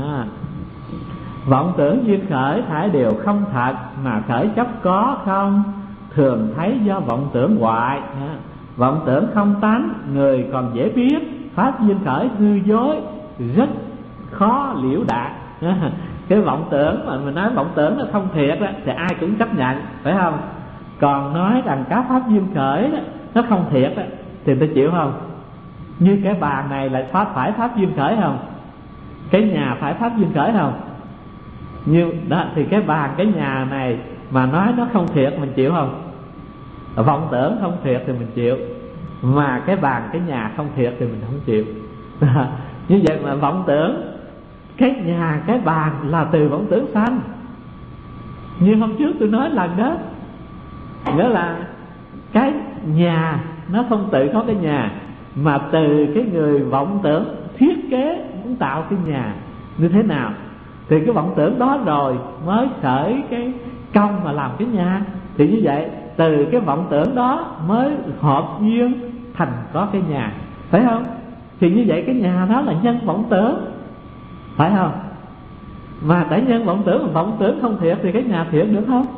Vọng tưởng duyên khởi thải đều không thật, mà khởi chấp có không, thường thấy do vọng tưởng hoại. Vọng tưởng không tánh người còn dễ biết, pháp duyên khởi hư dối rất khó liễu đạt. Cái vọng tưởng mà mình nói vọng tưởng nó không thiệt đó, thì ai cũng chấp nhận, phải không? Còn nói rằng các pháp duyên khởi đó, nó không thiệt đó, thì tôi chịu không? Như cái bàn này là phải pháp duyên khởi không? Cái nhà phải pháp duyên khởi không? Như đó thì cái bàn cái nhà này mà nói nó không thiệt mình chịu không? Vọng tưởng không thiệt thì mình chịu, mà cái bàn cái nhà không thiệt thì mình không chịu. Như vậy mà vọng tưởng cái nhà cái bàn là từ vọng tưởng sanh. Như hôm trước tôi nói lần đó, nghĩa là cái nhà nó không tự có cái nhà, mà từ cái người vọng tưởng thiết kế muốn tạo cái nhà như thế nào, thì cái vọng tưởng đó rồi mới khởi cái công mà làm cái nhà. Thì như vậy từ cái vọng tưởng đó mới hợp duyên thành có cái nhà, phải không? Thì như vậy cái nhà đó là nhân vọng tưởng, phải không? Mà tại nhân vọng tưởng mà vọng tưởng không thiệt thì cái nhà thiệt được không?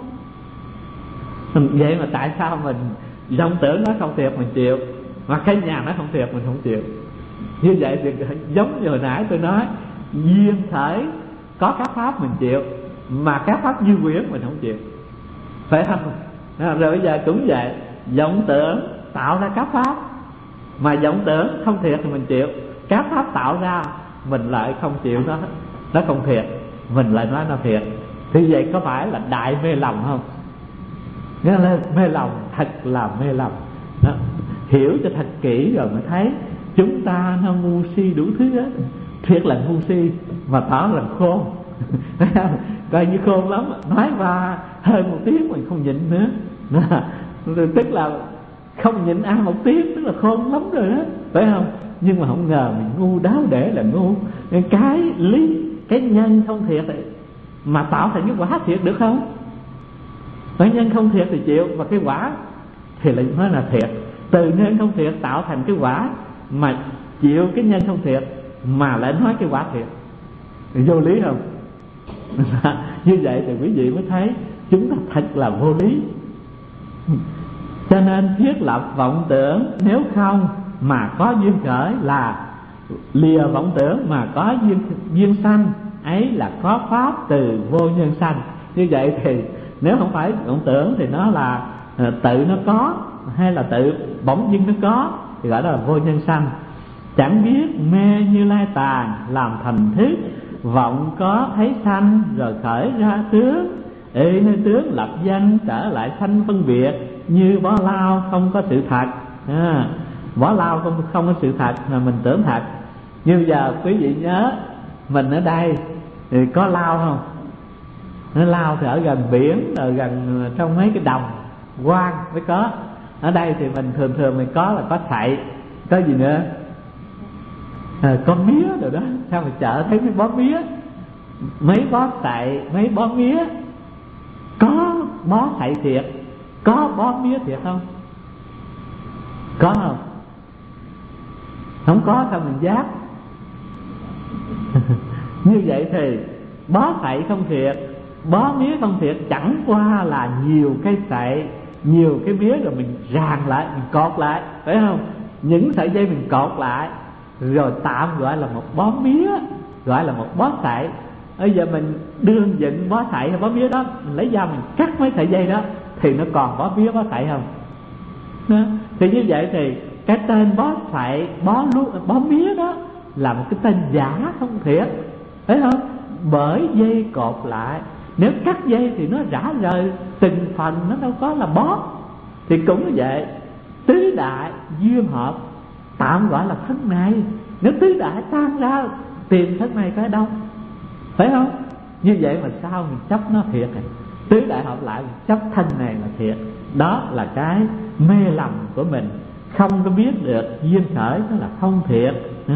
Vậy mà tại sao mình vọng tưởng nó không thiệt mình chịu, mà cái nhà nó không thiệt mình không chịu? Như vậy thì giống như hồi nãy tôi nói, duyên khởi có các pháp mình chịu, mà các pháp dư quyển mình không chịu, phải không? Rồi bây giờ cũng vậy, vọng tưởng tạo ra các pháp, mà vọng tưởng không thiệt thì mình chịu. Các pháp tạo ra mình lại không chịu nó không thiệt, mình lại nói nó thiệt. Thì vậy có phải là đại mê lầm không? Nghĩa là mê lầm, thật là mê lầm đó. Hiểu cho thật kỹ rồi mới thấy chúng ta nó ngu si đủ thứ hết. Thiệt là ngu si mà tỏ là khôn. Coi như khôn lắm, nói qua hơn một tiếng mình không nhịn nữa. Tức là không nhịn ăn một tiếng tức là khôn lắm rồi đó, phải không? Nhưng mà không ngờ mình ngu đáo để là ngu. Cái lý, cái nhân không thiệt mà tạo thành cái quả thiệt được không? Cái nhân không thiệt thì chịu, và cái quả thì lại nói là thiệt. Từ nhân không thiệt tạo thành cái quả, mà chịu cái nhân không thiệt mà lại nói cái quả thiệt, vô lý không? Như vậy thì quý vị mới thấy chúng ta thật là vô lý. Cho nên thiết lập vọng tưởng nếu không mà có duyên khởi là lìa vọng tưởng mà có duyên sanh, ấy là có pháp từ vô nhân sanh. Như vậy thì nếu không phải vọng tưởng thì nó là tự nó có, hay là tự bỗng dưng nó có, thì gọi đó là vô nhân sanh. Chẳng biết mê Như Lai tàn làm thành thức, vọng có thấy sanh rồi khởi ra tướng, y nơi tướng lập danh trở lại sanh phân biệt. như bó lau không có sự thật. Bó lau không có sự thật mà mình tưởng thật. Như giờ quý vị nhớ mình ở đây thì có lau không? Nó lau thì ở gần biển, ở gần trong mấy cái đồng quang mới có. Ở đây thì mình thường mình có là có sậy, có gì nữa? Có mía rồi đó. Sao mà chợ thấy mấy bó mía, mấy bó sậy, mấy bó mía. Có bó sậy thiệt, có bó mía thiệt không? Có không? Không có sao mình giác? Như vậy thì bó sậy không thiệt, bó mía không thiệt, chẳng qua là nhiều cây sậy, nhiều cái mía rồi mình ràng lại, mình cột lại, phải không? Những sợi dây mình cột lại rồi tạm gọi là một bó mía, gọi là một bó sậy. Bây giờ mình đương dựng bó sậy hay bó mía đó, mình lấy dao mình cắt mấy sợi dây đó thì nó còn bó mía bó sậy không? Đó. Thì như vậy thì cái tên bó sậy, bó mía đó là một cái tên giả không thiệt, phải không? Bởi dây cột lại, nếu cắt dây thì nó rã rời từng phần, nó đâu có là bó. Thì cũng như vậy, tứ đại duyên hợp tạm gọi là thân này. Nếu tứ đại tan ra tìm thân này có đâu, phải không? Như vậy mà sao mình chấp nó thiệt rồi? Tứ đại hợp lại mình chấp thân này là thiệt. Đó là cái mê lầm của mình, không có biết được duyên khởi đó là không thiệt.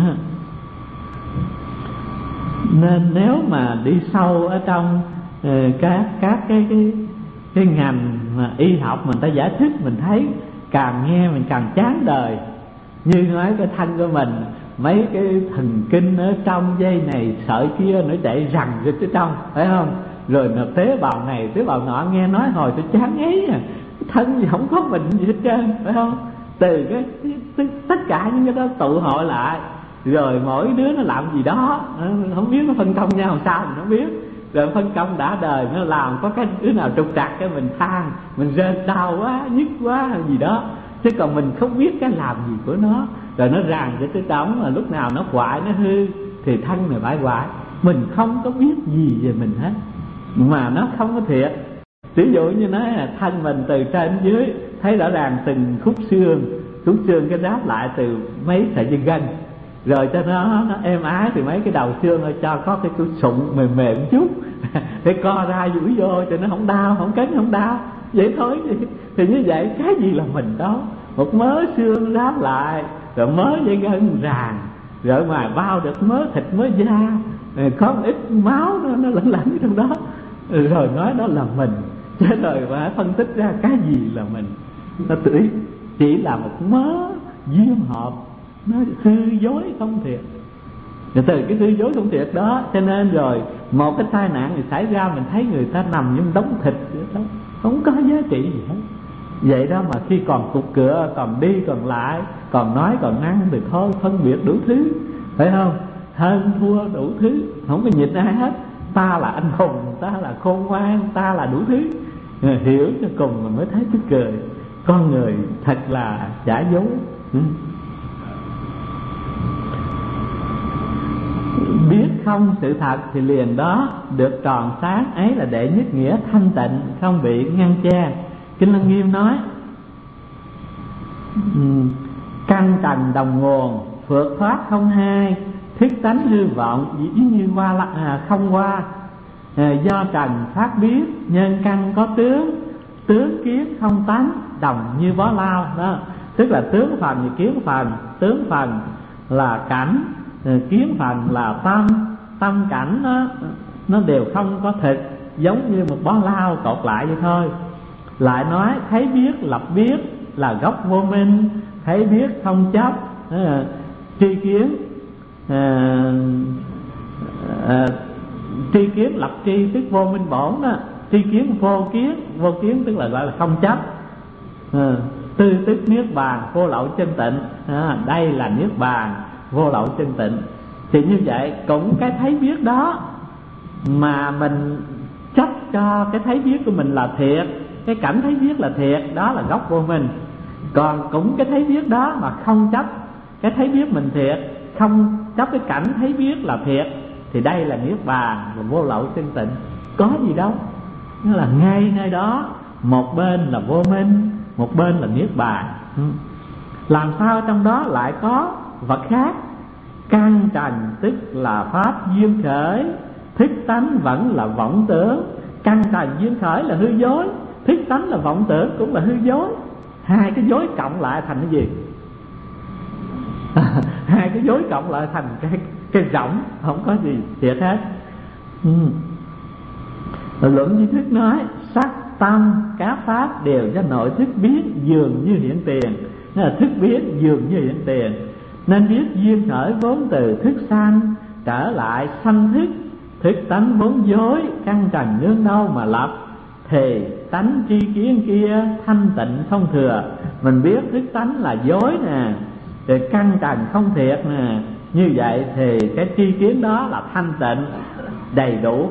Nên nếu mà đi sâu ở trong các cái ngành mà y học mình ta giải thích, mình thấy càng nghe mình càng chán đời. Như nói cái thân của mình, mấy cái thần kinh ở trong dây này sợi kia nó chạy rằn ra tới trong, phải không? Rồi nó tế bào này tế bào nọ, nghe nói hồi tôi chán ấy à. Thân gì không có mình gì hết trơn, phải không? Từ tất cả những cái đó tụ hội lại, rồi mỗi đứa nó làm gì đó, không biết nó phân công nhau làm sao mình không biết. Rồi phân công đã đời nó làm, có cái đứa nào trục trặc cái mình than, mình rên đau quá, nhức quá gì đó. Chứ còn mình không biết cái làm gì của nó. Rồi nó ràng cho tới trống, mà lúc nào nó hoại, nó hư thì thân này phải hoại. Mình không có biết gì về mình hết, mà nó không có thiệt. Ví dụ như nói là thân mình từ trên dưới thấy rõ ràng từng khúc xương cái đáp lại từ mấy sợi dây gân, rồi cho nó êm ái thì mấy cái đầu xương rồi cho có cái sụn mềm mềm chút để co ra duỗi vô cho nó không đau, không cấn, không đau, vậy thôi. Thì như vậy cái gì là mình đó? Một mớ xương đáp lại, rồi mớ dây gân ràng, rồi mà bao được mớ thịt mớ da, có một ít máu nó lẫn lẫn trong đó, rồi nói đó là mình. Chứ rồi mà phân tích ra cái gì là mình, nó chỉ là một mớ duyên hợp, nó hư dối không thiệt. Rồi từ cái hư dối không thiệt đó cho nên rồi một cái tai nạn thì xảy ra, mình thấy người ta nằm như đống thịt vậy đó, không có giá trị gì hết. Vậy đó mà khi còn cục cửa, còn đi còn lại, còn nói còn ăn thì thôi phân biệt đủ thứ, phải không? Hơn thua đủ thứ, không có nhịn ai hết. Ta là anh hùng, ta là khôn ngoan, ta là đủ thứ. Hiểu cho cùng mà mới thấy tức cười. Con người thật là giả dối. Biết không sự thật thì liền đó được tròn sáng, ấy là đệ nhất nghĩa thanh tịnh, không bị ngăn che. Kinh Lăng Nghiêm nói căn trần đồng nguồn, phượt thoát không hai, thức tánh hư vọng, dĩ như không qua. Do trần phát biết, nhân căn có tướng kiến không tánh, đồng như bó lau đó. Tức là tướng phần và kiến phần. Tướng phần là cảnh, kiến phần là tâm cảnh nó đều không có thực, giống như một bó lau cột lại vậy thôi. Lại nói thấy biết lập biết là gốc vô minh, thấy biết không chấp, tri kiến tri kiến lập tri tức vô minh bổn đó. Tri kiến, vô kiến tức là gọi là không chấp. Tư tức niết bàn, vô lậu chân tịnh. Đây là niết bàn, vô lậu chân tịnh. Thì như vậy cũng cái thấy biết đó mà mình chấp cho cái thấy biết của mình là thiệt, cái cảnh thấy biết là thiệt, đó là gốc vô minh. Còn cũng cái thấy biết đó mà không chấp cái thấy biết mình thiệt, không chấp cái cảnh thấy biết là thiệt, thì đây là niết bàn và vô lậu chân tịnh. Có gì đâu, nó là ngay nơi đó, một bên là vô minh, một bên là niết bàn. Làm sao trong đó lại có vật khác? Căn trần tức là pháp duyên khởi, thức tánh vẫn là vọng tưởng. Căn trần duyên khởi là hư dối, thức tánh là vọng tưởng cũng là hư dối. Hai cái dối cộng lại thành cái gì? Hai cái dối cộng lại thành cái rỗng, không có gì thiệt hết. Luận Duy Thức nói sắc tâm các pháp đều do nội thức biến dường như hiện tiền. Nó là thức biến dường như hiện tiền, nên biết duyên khởi vốn từ thức sanh, trở lại sanh thức. Thức tánh vốn dối, căn trần nương đâu mà lập, thì tánh tri kiến kia thanh tịnh không thừa. Mình biết thức tánh là dối nè, rồi căn trần không thiệt nè, như vậy thì cái tri kiến đó là thanh tịnh đầy đủ.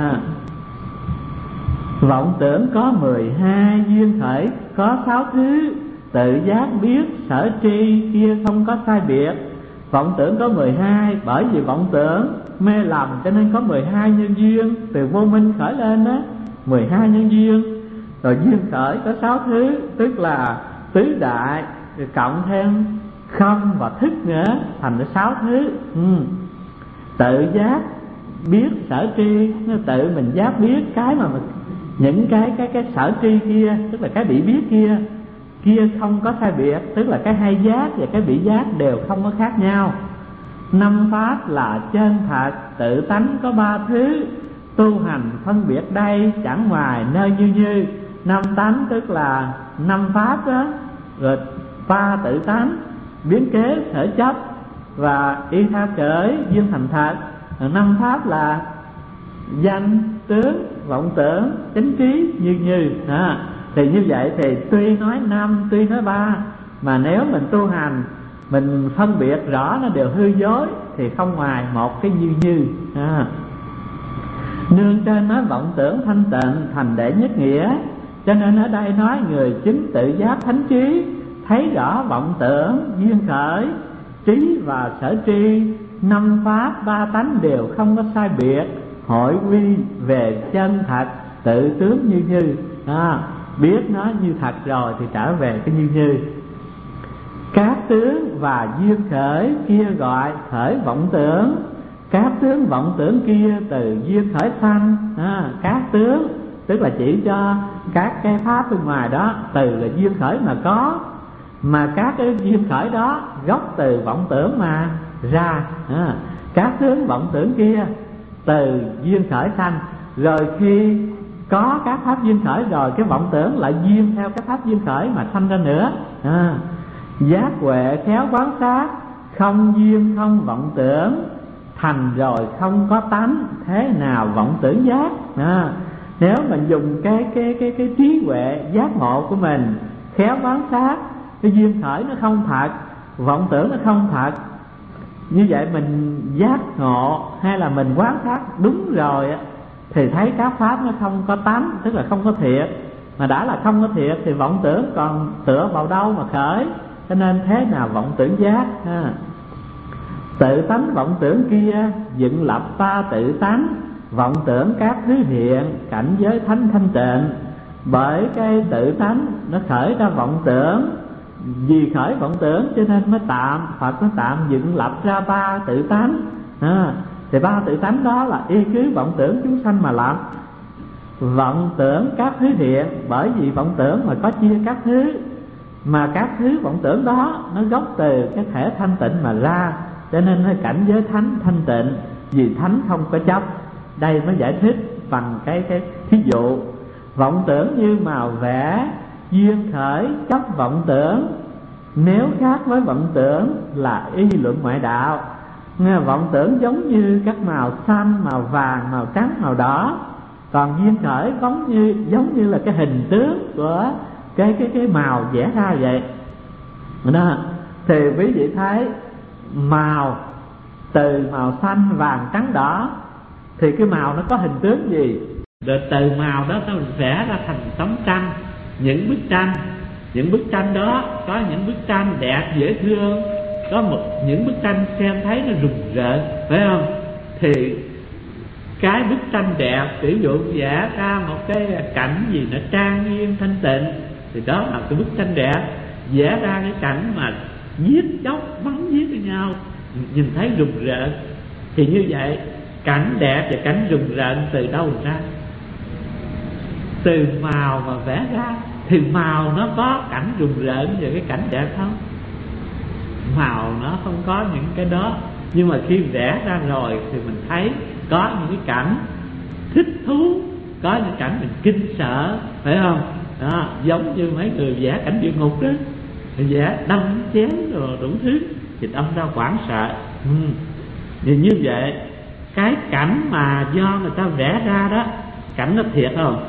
Vọng tưởng có 12 duyên khởi, có 6 thứ tự giác biết sở tri kia không có sai biệt. Vọng tưởng có 12, bởi vì vọng tưởng mê lầm cho nên có 12 nhân duyên, từ vô minh khởi lên đó, 12 nhân duyên. Rồi duyên khởi có 6 thứ, tức là tứ đại, rồi cộng thêm không và thức nữa, thành ra 6 thứ. Tự giác biết sở tri, nó tự mình giác biết cái mà mình, những cái sở tri kia, tức là cái bị biết kia không có sai biệt, tức là cái hay giác và cái bị giác đều không có khác nhau. 5 pháp là chân thật, tự tánh có 3 thứ, tu hành phân biệt đây chẳng ngoài nơi như. 5 tánh tức là 5 pháp đó, rồi 3 tự tánh, biến kế sở chấp và y tha cởi duyên thành thật. 5 pháp là danh tướng vọng tưởng chánh trí như. Thì như vậy thì tuy nói 5 tuy nói 3, mà nếu mình tu hành mình phân biệt rõ nó đều hư dối thì không ngoài một cái như. Nương trên nói vọng tưởng thanh tịnh thành đệ nhất nghĩa, cho nên ở đây nói người chứng tự giác thánh trí, thấy rõ vọng tưởng duyên khởi, trí và sở tri, 5 pháp 3 tánh đều không có sai biệt, hội quy về chân thật tự tướng như. Biết nó như thật rồi thì trở về cái như. Các tướng và duyên khởi kia gọi khởi vọng tưởng, các tướng vọng tưởng kia từ duyên khởi sanh. Các tướng tức là chỉ cho các cái pháp bên ngoài đó, từ là duyên khởi mà có, mà các cái duyên khởi đó gốc từ vọng tưởng mà ra. Các tướng vọng tưởng kia từ duyên khởi sanh, rồi khi có các pháp duyên khởi rồi, cái vọng tưởng lại duyên theo cái pháp duyên khởi mà sanh ra nữa. Giác huệ khéo quán sát, không duyên không vọng tưởng, thành rồi không có tánh, thế nào vọng tưởng giác. Nếu mình dùng cái trí huệ giác ngộ của mình khéo quán sát, cái duyên khởi nó không thật, vọng tưởng nó không thật, như vậy mình giác ngộ hay là mình quán sát đúng rồi thì thấy các pháp nó không có tánh, tức là không có thiệt. Mà đã là không có thiệt thì vọng tưởng còn tựa vào đâu mà khởi, cho nên thế nào vọng tưởng giác. Tự tánh vọng tưởng kia dựng lập 3 tự tánh, vọng tưởng các thứ hiện cảnh giới thánh thanh tịnh. Bởi cái tự tánh nó khởi ra vọng tưởng, vì khởi vọng tưởng cho nên mới tạm Phật mới tạm dựng lập ra 3 tự tánh. Thì 3 tự tánh đó là y cứ vọng tưởng chúng sanh mà lập. Vọng tưởng các thứ hiện, bởi vì vọng tưởng mà có chia các thứ, mà các thứ vọng tưởng đó nó gốc từ cái thể thanh tịnh mà ra, cho nên nó cảnh giới thánh thanh tịnh, vì thánh không có chấp. Đây mới giải thích bằng cái thí dụ. Vọng tưởng như màu vẽ, duyên khởi chấp vọng tưởng, nếu khác với vọng tưởng là y luận ngoại đạo. Vọng tưởng giống như các màu xanh, màu vàng, màu trắng, màu đỏ, còn duyên khởi giống như là cái hình tướng của cái màu vẽ ra vậy đó. Thì quý vị thấy màu từ màu xanh, vàng, trắng, đỏ thì cái màu nó có hình tướng gì, rồi từ màu đó nó vẽ ra thành tấm tranh, những bức tranh đó có những bức tranh đẹp dễ thương, có những bức tranh xem thấy nó rùng rợn, phải không? Thì cái bức tranh đẹp, ví dụ vẽ ra một cái cảnh gì nó trang nghiêm thanh tịnh, thì đó là cái bức tranh đẹp, vẽ ra cái cảnh mà giết chóc bắn giết với nhau, nhìn thấy rùng rợn. Thì như vậy cảnh đẹp và cảnh rùng rợn từ đâu ra? Từ màu mà vẽ ra. Thì màu nó có cảnh rùng rợn và cái cảnh đẹp không? Màu nó không có những cái đó. Nhưng mà khi vẽ ra rồi thì mình thấy có những cái cảnh thích thú, có những cảnh mình kinh sợ, phải không? Đó, giống như mấy người vẽ cảnh địa ngục đó, vẽ đâm chém rồi đủ thứ thì đâm ra hoảng sợ. Thì như vậy cái cảnh mà do người ta vẽ ra đó, cảnh nó thiệt không?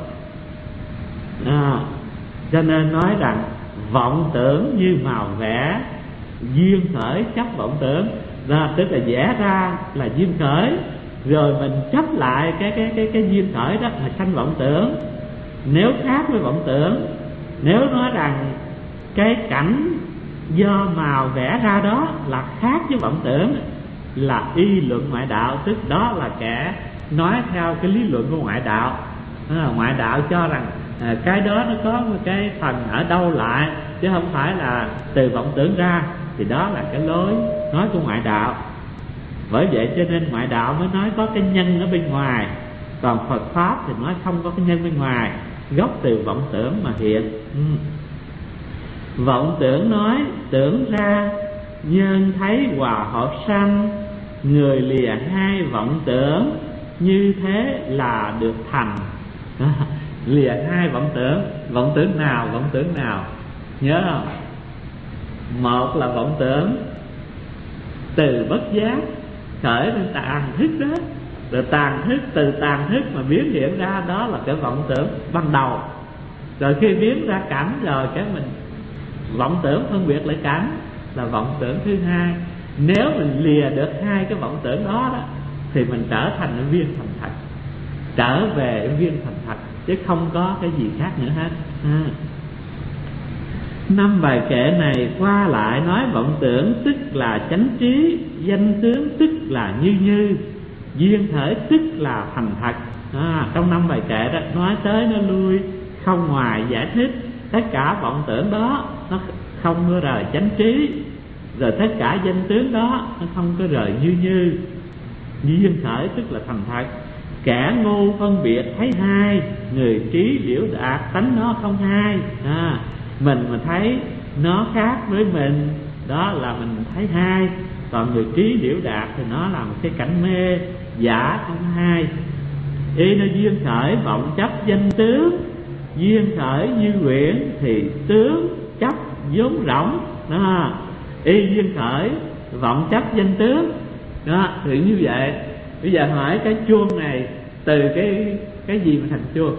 Cho nên nói rằng vọng tưởng như màu vẽ, duyên khởi chấp vọng tưởng. Đó, tức là vẽ ra là duyên khởi, rồi mình chấp lại cái duyên khởi đó mà sanh vọng tưởng. Nếu khác với vọng tưởng, nếu nói rằng cái cảnh do màu vẽ ra đó là khác với vọng tưởng, là y luận ngoại đạo, tức đó là kẻ nói theo cái lý luận của ngoại đạo. Ngoại đạo cho rằng cái đó nó có một cái phần ở đâu lại, chứ không phải là từ vọng tưởng ra. Thì đó là cái lối nói của ngoại đạo. Bởi vậy cho nên ngoại đạo mới nói có cái nhân ở bên ngoài, còn Phật Pháp thì nói không có cái nhân bên ngoài, gốc từ vọng tưởng mà hiện. Vọng tưởng nói tưởng ra, nhân thấy hòa hợp sanh, người lìa hai vọng tưởng, như thế là được thành. Lìa hai vọng tưởng nào? Vọng tưởng nào nhớ không? Một là vọng tưởng từ bất giác khởi lên tàn thức đó, rồi từ tàn thức mà biến hiện ra, đó là cái vọng tưởng ban đầu. Rồi khi biến ra cảnh rồi cái mình vọng tưởng phân biệt lại cảnh, là vọng tưởng thứ hai. Nếu mình lìa được hai cái vọng tưởng đó thì mình trở thành viên thành thật, trở về viên thành thật, chứ không có cái gì khác nữa hết. 5 bài kệ này qua lại nói vọng tưởng tức là chánh trí, danh tướng tức là như, duyên khởi tức là thành thật. Trong 5 bài kệ đó nói tới nó lui, không ngoài giải thích. Tất cả vọng tưởng đó nó không có rời chánh trí, rồi tất cả danh tướng đó nó không có rời như. Duyên khởi tức là thành thật. Kẻ ngu phân biệt thấy hai, người trí liễu đạt tánh nó không hai. Mình mà thấy nó khác với mình, đó là mình thấy hai. Còn người trí liễu đạt thì nó là một cái cảnh mê giả không hai. Y nó duyên khởi vọng chấp danh tướng, duyên khởi như quyển thì tướng chấp vốn rỗng. Y duyên khởi vọng chấp danh tướng đó, thì như vậy. Bây giờ hỏi cái chuông này từ cái gì mà thành chuông?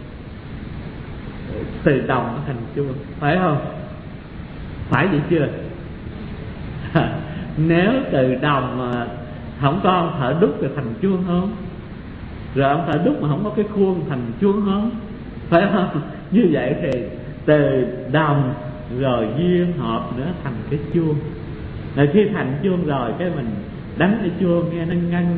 Từ đồng nó thành chuông, phải không? Phải vậy chưa? Nếu từ đồng mà không có ông thợ đúc thì thành chuông không? Rồi ông thợ đúc mà không có cái khuôn thành chuông không? Phải không? Như vậy thì từ đồng rồi duyên hợp nữa thành cái chuông. Rồi khi thành chuông rồi cái mình đánh cái chuông nghe nó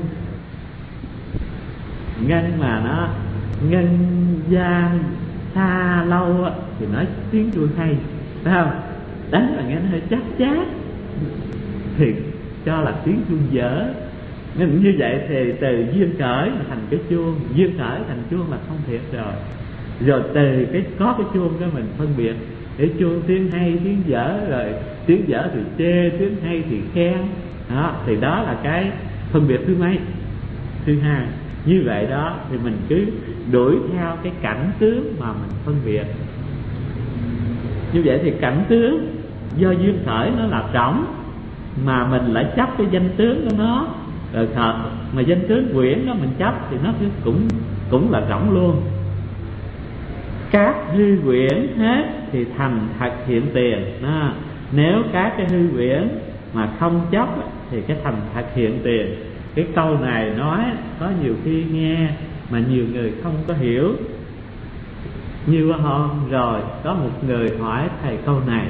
ngân mà nó ngân gian xa lâu á, thì nói tiếng chuông hay, phải không? Đánh là nghe nó hơi chát thì cho là tiếng chuông dở. Nên như vậy thì từ duyên khởi mà thành cái chuông, duyên khởi thành chuông là không thiệt rồi. Rồi từ có cái chuông cái mình phân biệt để chuông tiếng hay tiếng dở, rồi tiếng dở thì chê, tiếng hay thì khen đó, thì đó là cái phân biệt thứ mấy? Thứ hai. Như vậy đó thì mình cứ đuổi theo cái cảnh tướng mà mình phân biệt. Như vậy thì cảnh tướng do duyên khởi nó là rỗng, mà mình lại chấp cái danh tướng của nó, rồi mà danh tướng quyển đó mình chấp thì nó cũng là rỗng luôn. Các hư quyển hết thì thành thật hiện tiền. Nếu các cái hư quyển mà không chấp thì cái thành thật hiện tiền. Cái câu này nói có nhiều khi nghe mà nhiều người không có hiểu. Như hôm rồi có một người hỏi thầy câu này: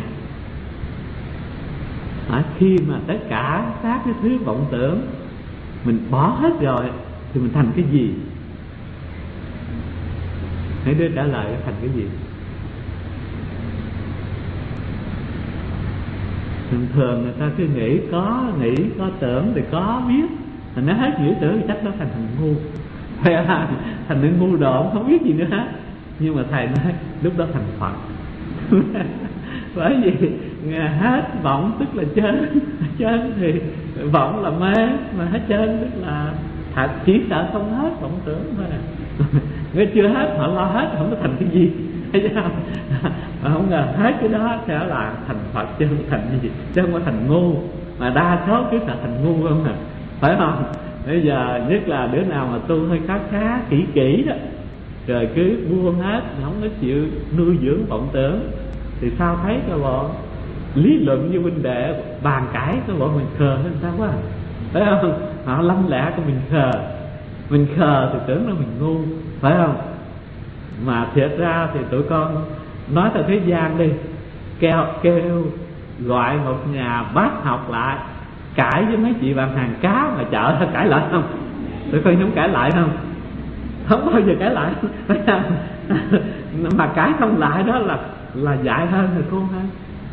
khi mà tất cả các cái thứ vọng tưởng mình bỏ hết rồi thì mình thành cái gì? Hãy đưa trả lời thành cái gì? Thường thường người ta cứ nghĩ có tưởng thì có biết, thành nó hết nghĩ tưởng thì chắc đó thành ngu, thành nó ngu độn không biết gì nữa hết. Nhưng mà thầy nói lúc đó thành Phật. Bởi vì hết vọng tức là chân thì vọng là mê, mà hết chân tức là thật, chỉ sợ không hết vọng tưởng thôi à. Người chưa hết họ lo hết không có thành cái gì, thấy không? Mà không ngờ hết cái đó sẽ là thành Phật chứ không thành gì, chứ không có thành ngu. Mà đa số cứ sợ thành ngu không à, phải không? Bây giờ nhất là đứa nào mà tu hơi khá kỹ đó, rồi cứ buông hết, không có chịu nuôi dưỡng vọng tưởng, thì sao thấy cái bộ lý luận như huynh đệ bàn cãi cái bộ mình khờ hơn sao quá, phải không? Họ lanh lẹ của mình khờ thì tưởng là mình ngu, phải không? Mà thiệt ra thì tụi con nói theo thế gian đi, kêu gọi một nhà bác học lại cãi với mấy chị bạn hàng cá mà chợ, cãi lại không? Tụi con không cãi lại không? Không bao giờ cãi lại, phải không? Mà cãi không lại đó là dại hơn rồi cô hơn.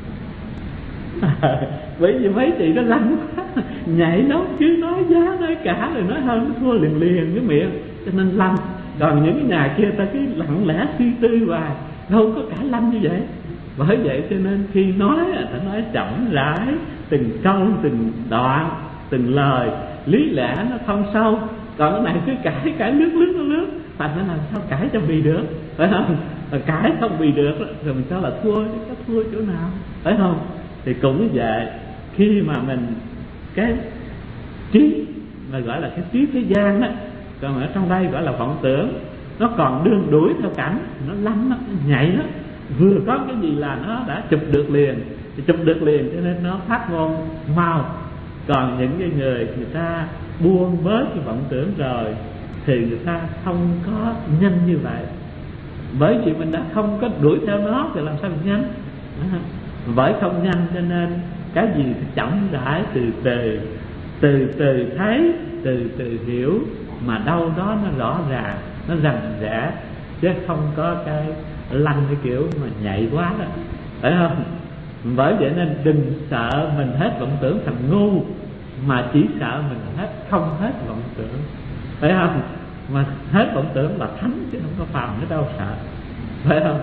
Bởi vì mấy chị nó lanh quá, nhảy nói chứ nói giá nói cả rồi nói hơn thua liền cái miệng, cho nên lanh. Còn những cái nhà kia ta cứ lặng lẽ suy tư hoài, đâu có cả lanh như vậy. Bởi vậy cho nên khi nói ta nói chậm rãi, từng câu từng đoạn từng lời, lý lẽ nó thông sâu. Còn cái này cứ cãi lướt thành nó làm sao cãi cho bì được, phải không? Rồi cãi không bì được rồi mình sao là thua, chứ có thua chỗ nào, phải không? Thì cũng vậy, khi mà mình cái trí mà gọi là cái trí thế gian đó, còn ở trong đây gọi là vọng tưởng, nó còn đương đuổi theo cảnh, nó lanh, nó nhảy đó, vừa có cái gì là nó đã chụp được liền, cho nên nó phát ngôn mau. Còn những cái người ta buông bớt cái vọng tưởng rồi thì người ta không có nhanh như vậy, bởi vì mình đã không có đuổi theo nó thì làm sao mình nhanh. Bởi không nhanh cho nên cái gì thì chậm rãi, từ từ thấy, từ từ hiểu, mà đâu đó nó rõ ràng, nó rành rẽ, chứ không có cái lanh cái kiểu mà nhạy quá đó, phải không? Bởi vậy nên đừng sợ mình hết vọng tưởng thành ngu, mà chỉ sợ mình không hết vọng tưởng, phải không? Mà hết vọng tưởng là thánh chứ không có phàm nữa đâu sợ, phải không?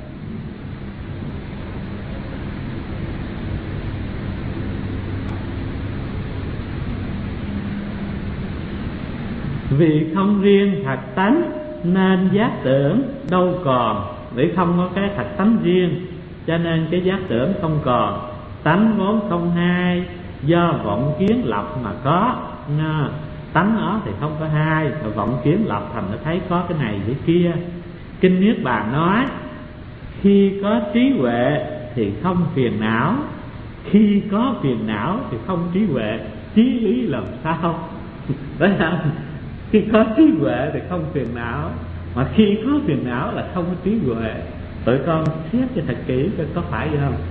Vì không riêng thật tánh nên giác tưởng đâu còn. Vì không có cái thật tánh riêng cho nên cái giác tưởng không còn. Tánh vốn không hai, do vọng kiến lập mà có. Tánh nó thì không có hai, mà vọng kiến lập thành nó thấy có cái này cái kia. Kinh Niết Bàn nói khi có trí huệ thì không phiền não, khi có phiền não thì không trí huệ. Trí lý làm sao? Đấy không? Khi có trí huệ thì không phiền não, mà khi có phiền não là không có trí huệ. Tụi con xét cho thật kỹ coi có phải vậy không?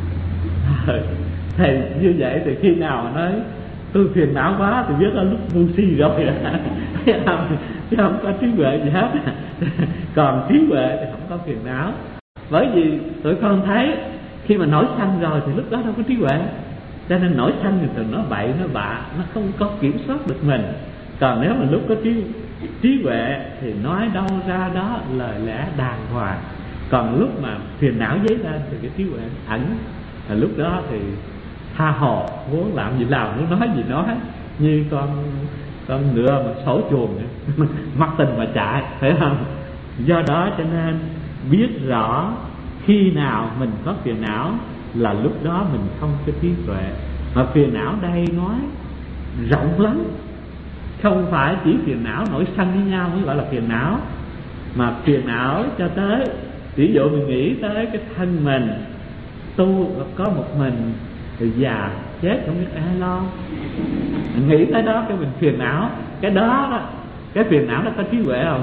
Thầy như vậy thì khi nào mà nói tôi phiền não quá thì biết là lúc ngu si rồi đó. Chứ không có trí huệ gì hết. Còn trí huệ thì không có phiền não. Bởi vì tụi con thấy khi mà nổi sanh rồi thì lúc đó đâu có trí huệ, cho nên nổi sanh thì nó bậy nó bạ, nó không có kiểm soát được mình. Còn nếu mà lúc có trí huệ thì nói đâu ra đó lời lẽ đàng hoàng. Còn lúc mà phiền não dấy lên thì cái trí huệ ẩn, là lúc đó thì tha hồ, muốn làm gì làm, muốn nói gì nói, như con ngựa mà sổ chuồng mắc tình mà chạy, phải không? Do đó cho nên biết rõ khi nào mình có phiền não là lúc đó mình không có trí huệ. Mà phiền não đây nói rộng lắm, không phải chỉ phiền não nổi sân với nhau mới gọi là phiền não, mà phiền não cho tới ví dụ mình nghĩ tới cái thân mình tu có một mình rồi già chết không biết ai lo, mình nghĩ tới đó cái mình phiền não. Cái đó cái phiền não nó có trí huệ không?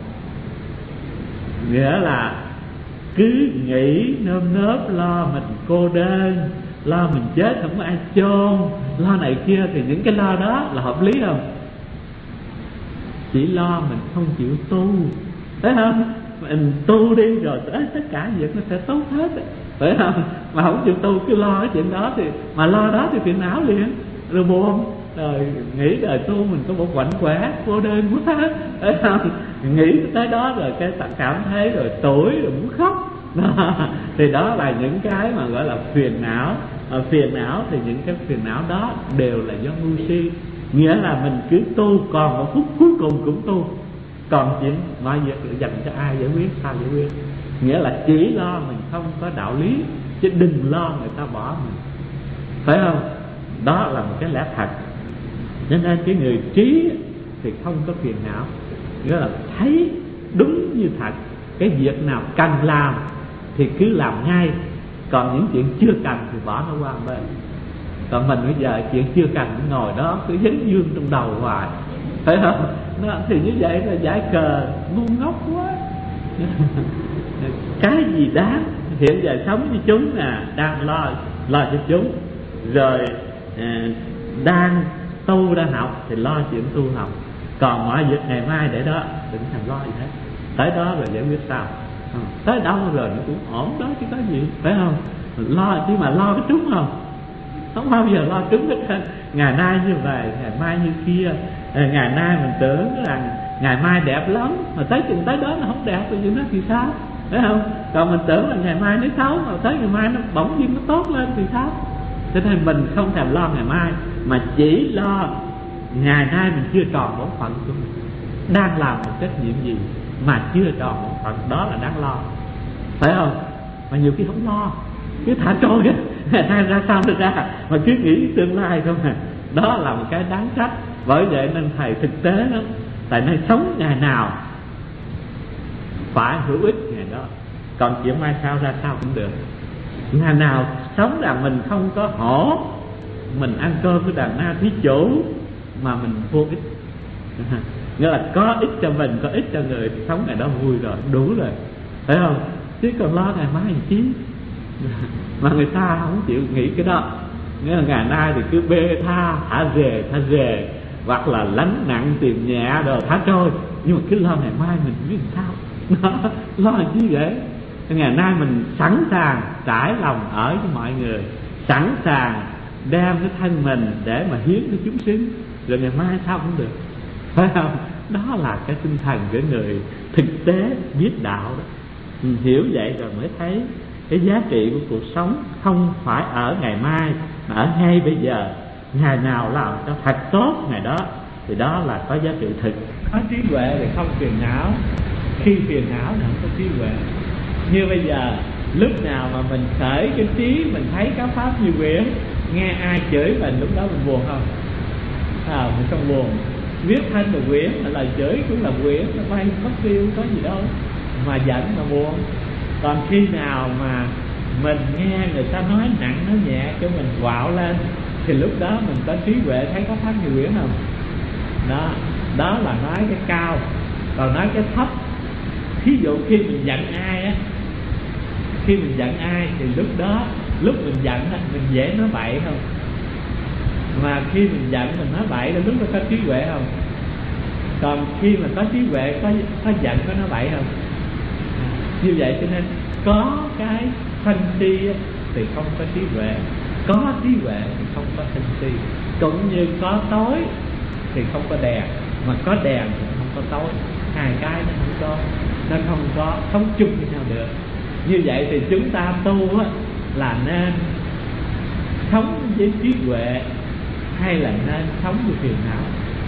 Nghĩa là cứ nghĩ nơm nớp lo mình cô đơn, lo mình chết không có ai chôn, lo này kia, thì những cái lo đó là hợp lý không? Chỉ lo mình không chịu tu, thấy không? mình tu đi rồi tất cả việc nó sẽ tốt hết, phải không? Mà không chịu tu cứ lo cái chuyện đó thì mà lo đó thì phiền não liền, rồi buồn, rồi nghĩ đời tu mình có một quạnh quẻ cô đơn quá, phải không? Nghĩ tới đó rồi cái cảm thấy rồi tuổi rồi muốn khóc. Đó, thì đó là những cái mà gọi là phiền não. Phiền não thì những cái phiền não đó đều là do ngu si, nghĩa là mình cứ tu còn một phút cuối cùng cũng tu, còn chuyện mọi việc dành cho ai giải quyết, sao giải quyết, nghĩa là chỉ lo mình không có đạo lý chứ đừng lo người ta bỏ mình, phải không? Đó là một cái lẽ thật. Cho nên cái người trí thì không có phiền não, nghĩa là thấy đúng như thật, cái việc nào cần làm thì cứ làm ngay, còn những chuyện chưa cần thì bỏ nó qua bên. Còn mình bây giờ chuyện chưa cần ngồi đó cứ dính dương trong đầu hoài, phải không? Thì như vậy là giải cờ ngu ngốc quá. Cái gì đáng hiện giờ sống với chúng nè, đang lo cho chúng, rồi đang tu đang học thì lo chuyện tu học, còn mọi việc ngày mai để đó đừng thèm lo gì hết, tới đó rồi giải quyết sao, tới đâu rồi nó cũng ổn đó chứ có gì, phải không? Lo chứ mà lo cái trúng không bao giờ lo trúng hết. Ngày nay như vậy, ngày mai như kia, ngày nay mình tưởng rằng ngày mai đẹp lắm mà tới chừng tới đó nó không đẹp thì nó thì sao, phải không? Còn mình tưởng là ngày mai nó xấu mà tới ngày mai nó bỗng nhiên nó tốt lên thì sao? Cho nên mình không thèm lo ngày mai, mà chỉ lo ngày nay mình chưa tròn bổn phận của mình, đang làm một trách nhiệm gì mà chưa tròn bổn phận, đó là đáng lo, phải không? Mà nhiều khi không lo, cứ thả trôi á, ngày nay ra sao được ra, mà cứ nghĩ tương lai không à. Đó là một cái đáng trách. Bởi vậy nên thầy thực tế lắm, tại nên sống ngày nào phải hữu ích ngày đó, còn chuyện mai sau ra sao cũng được. Ngày nào sống là mình không có hổ, mình ăn cơm với đàn na thí chủ mà mình vô ích, nghĩa là có ích cho mình, có ích cho người thì sống ngày đó vui rồi, đủ rồi, phải không? Chứ còn lo ngày mai làm chi. Mà người ta không chịu nghĩ cái đó, nghĩa là ngày nay thì cứ bê tha, thả dề, hoặc là lánh nặng tìm nhẹ rồi thả trôi, nhưng mà cứ lo ngày mai mình biết làm sao. Lo làm chi vậy? Ngày nay mình sẵn sàng trải lòng ở với mọi người, sẵn sàng đem cái thân mình để mà hiến cho chúng sinh, rồi ngày mai sao cũng được, phải không? Đó là cái tinh thần của người thực tế biết đạo đó. Mình hiểu vậy rồi mới thấy cái giá trị của cuộc sống không phải ở ngày mai mà ở ngay bây giờ. Ngày nào làm cho thật tốt ngày đó thì đó là có giá trị thực. Có trí huệ thì không phiền não, khi phiền não thì không có trí huệ. Như bây giờ lúc nào mà mình khởi cái trí, mình thấy các pháp như quyển, nghe ai chửi mình lúc đó mình buồn không? Mình không buồn. Viết thanh là quyển, lời chửi cũng là quyển, nó bay mất tiêu, có gì đâu mà giận mà buồn. Còn khi nào mà mình nghe người ta nói nặng nói nhẹ cho mình quạo lên thì lúc đó mình có trí huệ thấy có pháp như quyển không? Đó là nói cái cao. Còn nói cái thấp, thí dụ khi mình giận ai á, khi mình giận ai thì lúc đó, lúc mình giận á, mình dễ nói bậy không? Mà khi mình giận mình nói bậy là lúc đó có trí huệ không? Còn khi mà có trí huệ, có giận có nói bậy không? Như vậy cho nên có cái sân si thì không có trí huệ, có trí huệ thì không có sân si. Cũng như có tối thì không có đèn, mà có đèn thì không có tối. Hai cái nó không có sống chung với nhau được. Như vậy thì chúng ta tu á, là nên sống với trí huệ hay là nên sống với phiền não?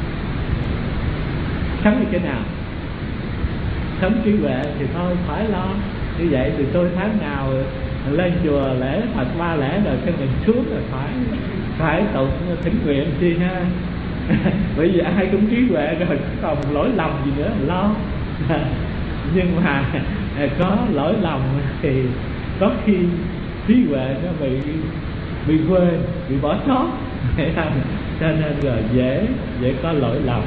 Sống với cái nào? Sống trí huệ thì thôi phải lo. Như vậy thì tôi tháng nào lên chùa lễ Phật 3 lễ rồi cái mình xuống rồi phải tụng thỉnh nguyện chi ha. Bởi vì ai cũng trí huệ rồi, còn lỗi lầm gì nữa mà lo. Nhưng mà có lỗi lầm thì có khi trí huệ nó bị quên, bị bỏ sót, cho nên rồi dễ có lỗi lầm.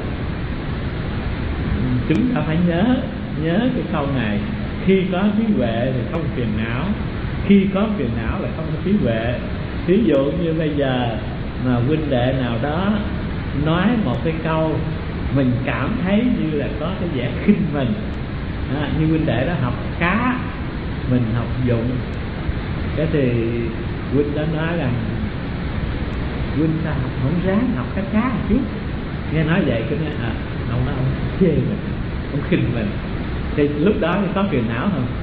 Chúng ta phải nhớ cái câu này: khi có trí huệ thì không phiền não, khi có phiền não là không có trí huệ. Ví dụ như bây giờ mà huynh đệ nào đó nói một cái câu mình cảm thấy như là có cái vẻ khinh mình, Như huynh đệ đó học cá, mình học dụng. Cái thì huynh đó nói rằng huynh sao không ráng học cái cá một chút. Nghe nói vậy cái nói ông nói ông chê mình, ông khinh mình. Thì lúc đó thì có phiền não không?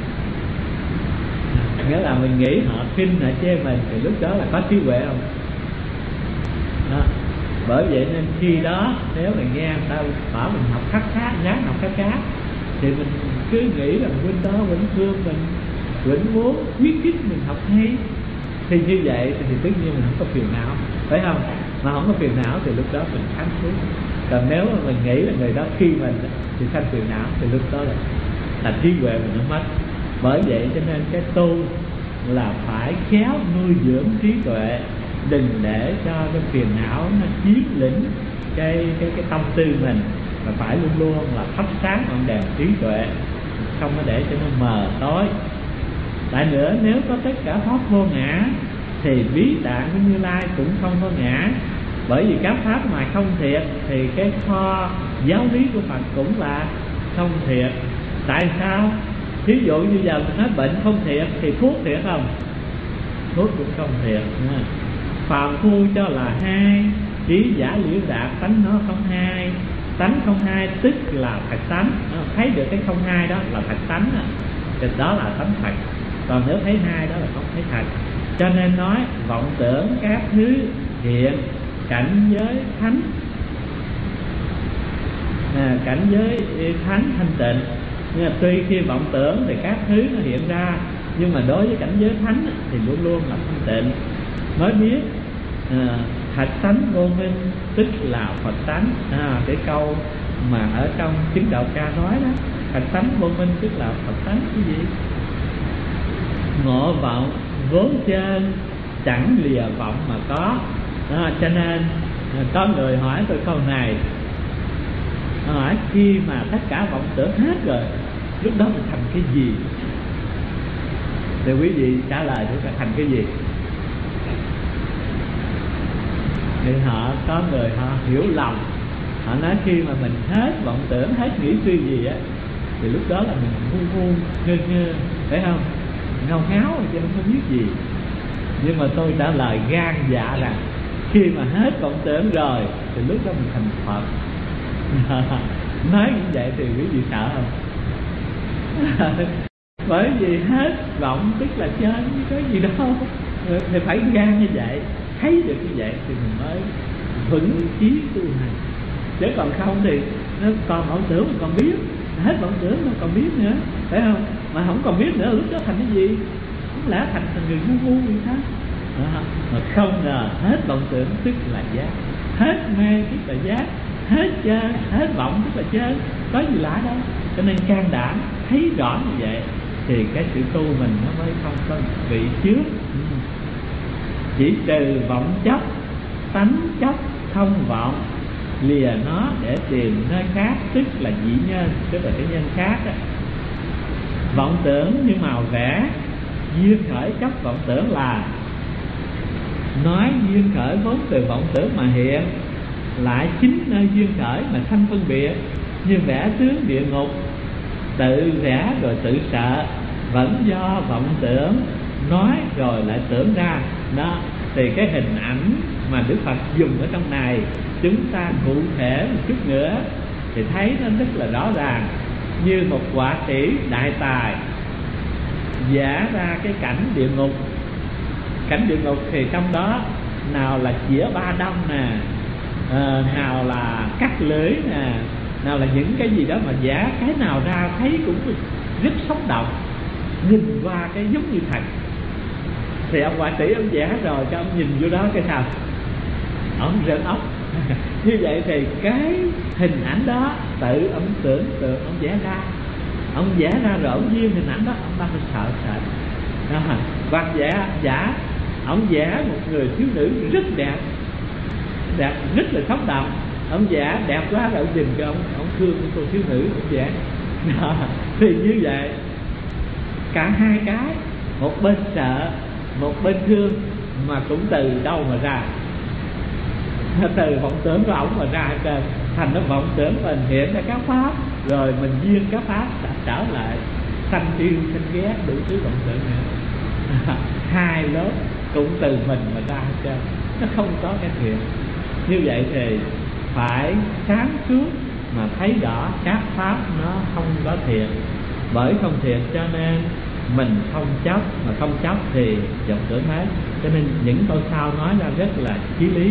Nghĩa là mình nghĩ họ khinh, họ chê mình, thì lúc đó là có trí huệ không? Đó. Bởi vậy nên khi đó nếu mình nghe người ta bảo mình học khắc cá, ráng học khắc cá, thì mình cứ nghĩ rằng huynh đó vẫn thương mình, vẫn muốn khuyến khích mình học hay. Thì như vậy thì tất nhiên mình không có phiền não, phải không? Mà không có phiền não thì lúc đó mình thắng xuống. Còn nếu mà mình nghĩ là người đó khi mình thì sanh phiền não, thì lúc đó là trí huệ mình nó mất. Bởi vậy cho nên cái tu là phải khéo nuôi dưỡng trí tuệ, đừng để cho cái phiền não nó chiếm lĩnh cái tâm tư mình, mà phải luôn luôn là thắp sáng ngọn đèn trí tuệ, không có để cho nó mờ tối. Tại nữa nếu có tất cả pháp vô ngã thì bí tạng của Như Lai cũng không có ngã. Bởi vì các pháp mà không thiệt thì cái kho giáo lý của Phật cũng là không thiệt. Tại sao? Ví dụ như giờ mình nói bệnh không thiệt thì thuốc thiệt không? Thuốc cũng không thiệt. Phàm phu cho là hai, trí giả liễu đạt tánh nó không hai. Tánh không hai tức là thật tánh. Thấy được cái không hai đó là thật tánh đó. Thì đó là tánh thật. Còn nếu thấy hai đó là không thấy thật. Cho nên nói vọng tưởng các thứ hiện cảnh giới thánh, cảnh giới thánh thanh tịnh. Nhưng mà tuy khi vọng tưởng thì các thứ nó hiện ra, nhưng mà đối với cảnh giới thánh thì luôn luôn là thanh tịnh. Mới biết thật tánh vô minh tức là Phật tánh. Cái câu mà ở trong Chứng Đạo Ca nói đó, thật tánh vô minh tức là Phật tánh. Cái gì? Ngộ vọng vốn trên chẳng lìa vọng mà có. Cho nên có người hỏi tôi câu này, hỏi khi mà tất cả vọng tưởng hết rồi, lúc đó mình thành cái gì? Thì quý vị trả lời chúng ta thành cái gì? Thì họ có người họ hiểu lầm, họ nói khi mà mình hết vọng tưởng, hết nghĩ suy gì á, thì lúc đó là mình ngu ngơ, phải không? Ngao ngáo chứ không biết gì. Nhưng mà tôi trả lời gan dạ rằng khi mà hết vọng tưởng rồi thì lúc đó mình thành Phật. Nói như vậy thì quý vị sợ không? Bởi vì hết vọng tức là chơi, không có gì đâu. Thì phải gan như vậy, thấy được như vậy thì mình mới vững chí tu hành. Chứ còn không thì nó còn vọng tưởng mình còn biết, hết vọng tưởng nó còn biết nữa, phải không? Mà không còn biết nữa lúc đó thành cái gì? Không lẽ thành người ngu vậy sao? Mà không ngờ hết vọng tưởng tức là giác, hết mê tức là giác, hết chơi, hết vọng tức là chơi, có gì lạ đâu. Cho nên can đảm thấy rõ như vậy thì cái sự tu mình nó mới không có bị chướng. Chỉ trừ vọng chấp, tánh chấp không vọng, lìa nó để tìm nơi khác tức là dĩ nhân, tức là cái nhân khác đó. Vọng tưởng như màu vẽ, duyên khởi chấp vọng tưởng là nói duyên khởi vốn từ vọng tưởng mà hiện, lại chính nơi duyên khởi mà sanh phân biệt. Như vẽ tướng địa ngục, tự vẽ rồi tự sợ, vẫn do vọng tưởng, nói rồi lại tưởng ra. Đó, thì cái hình ảnh mà Đức Phật dùng ở trong này, chúng ta cụ thể một chút nữa thì thấy nó rất là rõ ràng. Như một họa sĩ đại tài vẽ ra cái cảnh địa ngục. Cảnh địa ngục thì trong đó nào là chĩa ba đâm nè, nào là cắt lưỡi nè, nào là những cái gì đó mà vẽ cái nào ra thấy cũng rất sống động, nhìn qua cái giống như thật. Thì ông họa sĩ ông vẽ rồi cho ông nhìn vô đó cái sao ông rợn óc. Như vậy thì cái hình ảnh đó tự ông tưởng tượng ông vẽ ra, ông vẽ ra rồi ông duyên hình ảnh đó ông đang sợ. Hoặc giả ông vẽ một người thiếu nữ rất đẹp, rất là sống động, ông vẽ đẹp quá rồi ông nhìn cho ông thương cái cô thiếu nữ ông vẽ. Thì như vậy cả hai cái, một bên sợ, một bên thương, mà cũng từ đâu mà ra? Từ vọng tưởng của ổng mà ra, thành nó vọng tưởng mình hiện ra các pháp, rồi mình duyên các pháp đã trở lại sanh yêu sanh ghét đủ thứ vọng tưởng nữa. Hai lớp cũng từ mình mà ra hết trơn, nó không có cái thiện. Như vậy thì phải sáng suốt mà thấy rõ các pháp nó không có thiện. Bởi không thiện cho nên mình không chấp, mà không chấp thì vọng tưởng hết. Cho nên những câu sau nói ra rất là chí lý.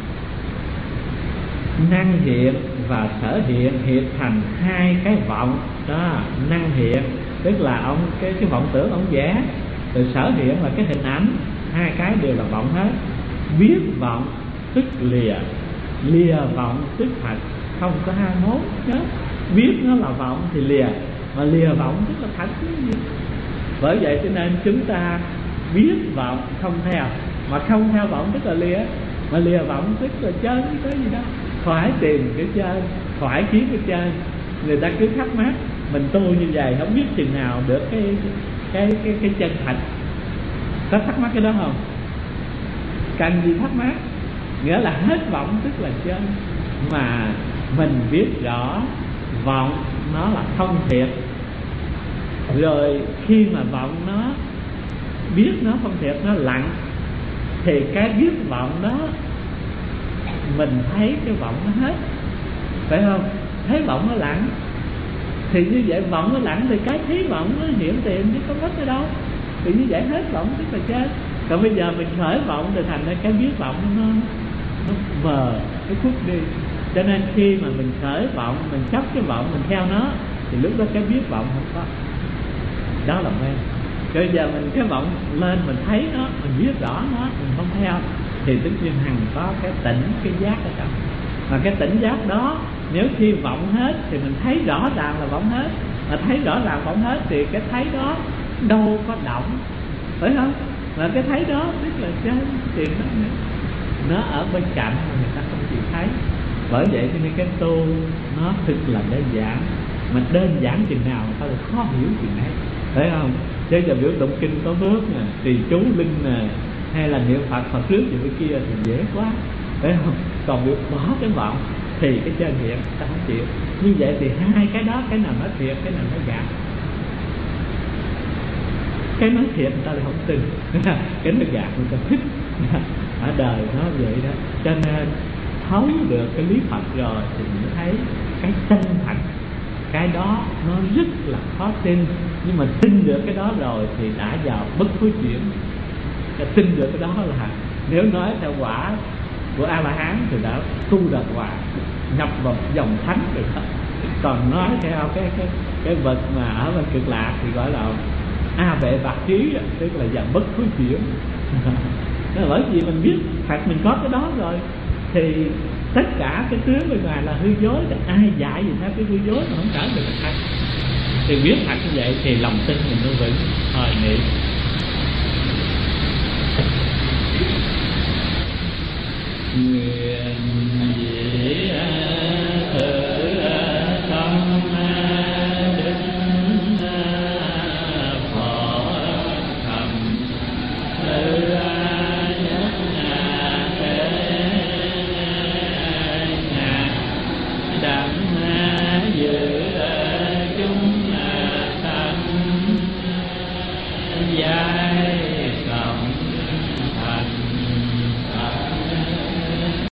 Năng hiện và sở hiện hiệp thành hai cái vọng đó. Năng hiện tức là ông cái vọng tưởng ông vẽ, rồi sở hiện là cái hình ảnh, hai cái đều là vọng hết. Biết vọng tức lìa, lìa vọng tức thật, không có hai mốt đó. Biết nó là vọng thì lìa, mà lìa vọng tức là thật cái gì. Bởi vậy cho nên chúng ta biết vọng không theo, mà không theo vọng tức là lìa, mà lìa vọng tức là chơi cái gì đó. Khỏi tìm cái chơi, khỏi kiếm cái chơi. Người ta cứ thắc mắc mình tu như vậy không biết chừng nào được cái chân thật. Có thắc mắc cái đó không? Cần gì thắc mắc? Nghĩa là hết vọng tức là chơi. Mà mình biết rõ vọng nó là không thiệt, rồi khi mà vọng nó biết nó không thiệt, nó lặng, thì cái biết vọng đó mình thấy cái vọng nó hết, phải không? Thấy vọng nó lặng thì như vậy vọng nó lặng thì cái thấy vọng nó hiện tiền chứ có mất ở đâu. Thì như vậy hết vọng tức là chết. Còn bây giờ mình khởi vọng thì thành ra cái biết vọng nó mờ, nó khuất đi. Cho nên khi mà mình khởi vọng, mình chấp cái vọng, mình theo nó, thì lúc đó cái biết vọng không có. Đó là mê. Bây giờ mình cái vọng lên, mình thấy nó, mình biết rõ nó, mình không theo, thì tất nhiên hằng có cái tỉnh, cái giác ở trong. Mà cái tỉnh giác đó, nếu khi vọng hết thì mình thấy rõ ràng là vọng hết. Mà thấy rõ ràng vọng hết thì cái thấy đó đâu có động, phải không? Mà cái thấy đó tức là cái chuyện đó nữa, nó ở bên cạnh mà người ta không chịu thấy. Bởi vậy cho nên cái tu nó thực là đơn giản. Mà đơn giản chừng nào người ta lại khó hiểu chừng ấy, phải không? Chứ giờ biểu tụng kinh có bước nè, trì chú linh nè, hay là niệm Phật Phật trước gì cái kia thì dễ quá, phải không? Còn biểu bỏ cái vọng thì cái chân hiện ta không chịu. Như vậy thì hai cái đó, cái nào nói thiệt, cái nào nói giả. Cái nói thiệt người ta lại không tin, cái nói gạt người ta thích. Ở đời nó vậy đó. Cho nên thấu được cái lý Phật rồi thì mới thấy cái chân thật. Cái đó nó rất là khó tin, nhưng mà tin được cái đó rồi thì đã vào bất hối chuyển. Cái tin được cái đó là nếu nói theo quả của A La Hán thì đã tu đạt quả, nhập vào dòng thánh rồi đó. Còn nói theo cái vật mà ở bên Cực Lạc thì gọi là A Vệ Bạc Trí, tức là vào bất hối chuyển. Bởi vì mình biết thật mình có cái đó rồi thì tất cả cái tướng bên ngoài là hư dối, thì ai dạy gì theo cái hư dối mà không trở được thật. Thì biết thật như vậy thì lòng tin mình nó vững. Hồi niệm nguyện dĩ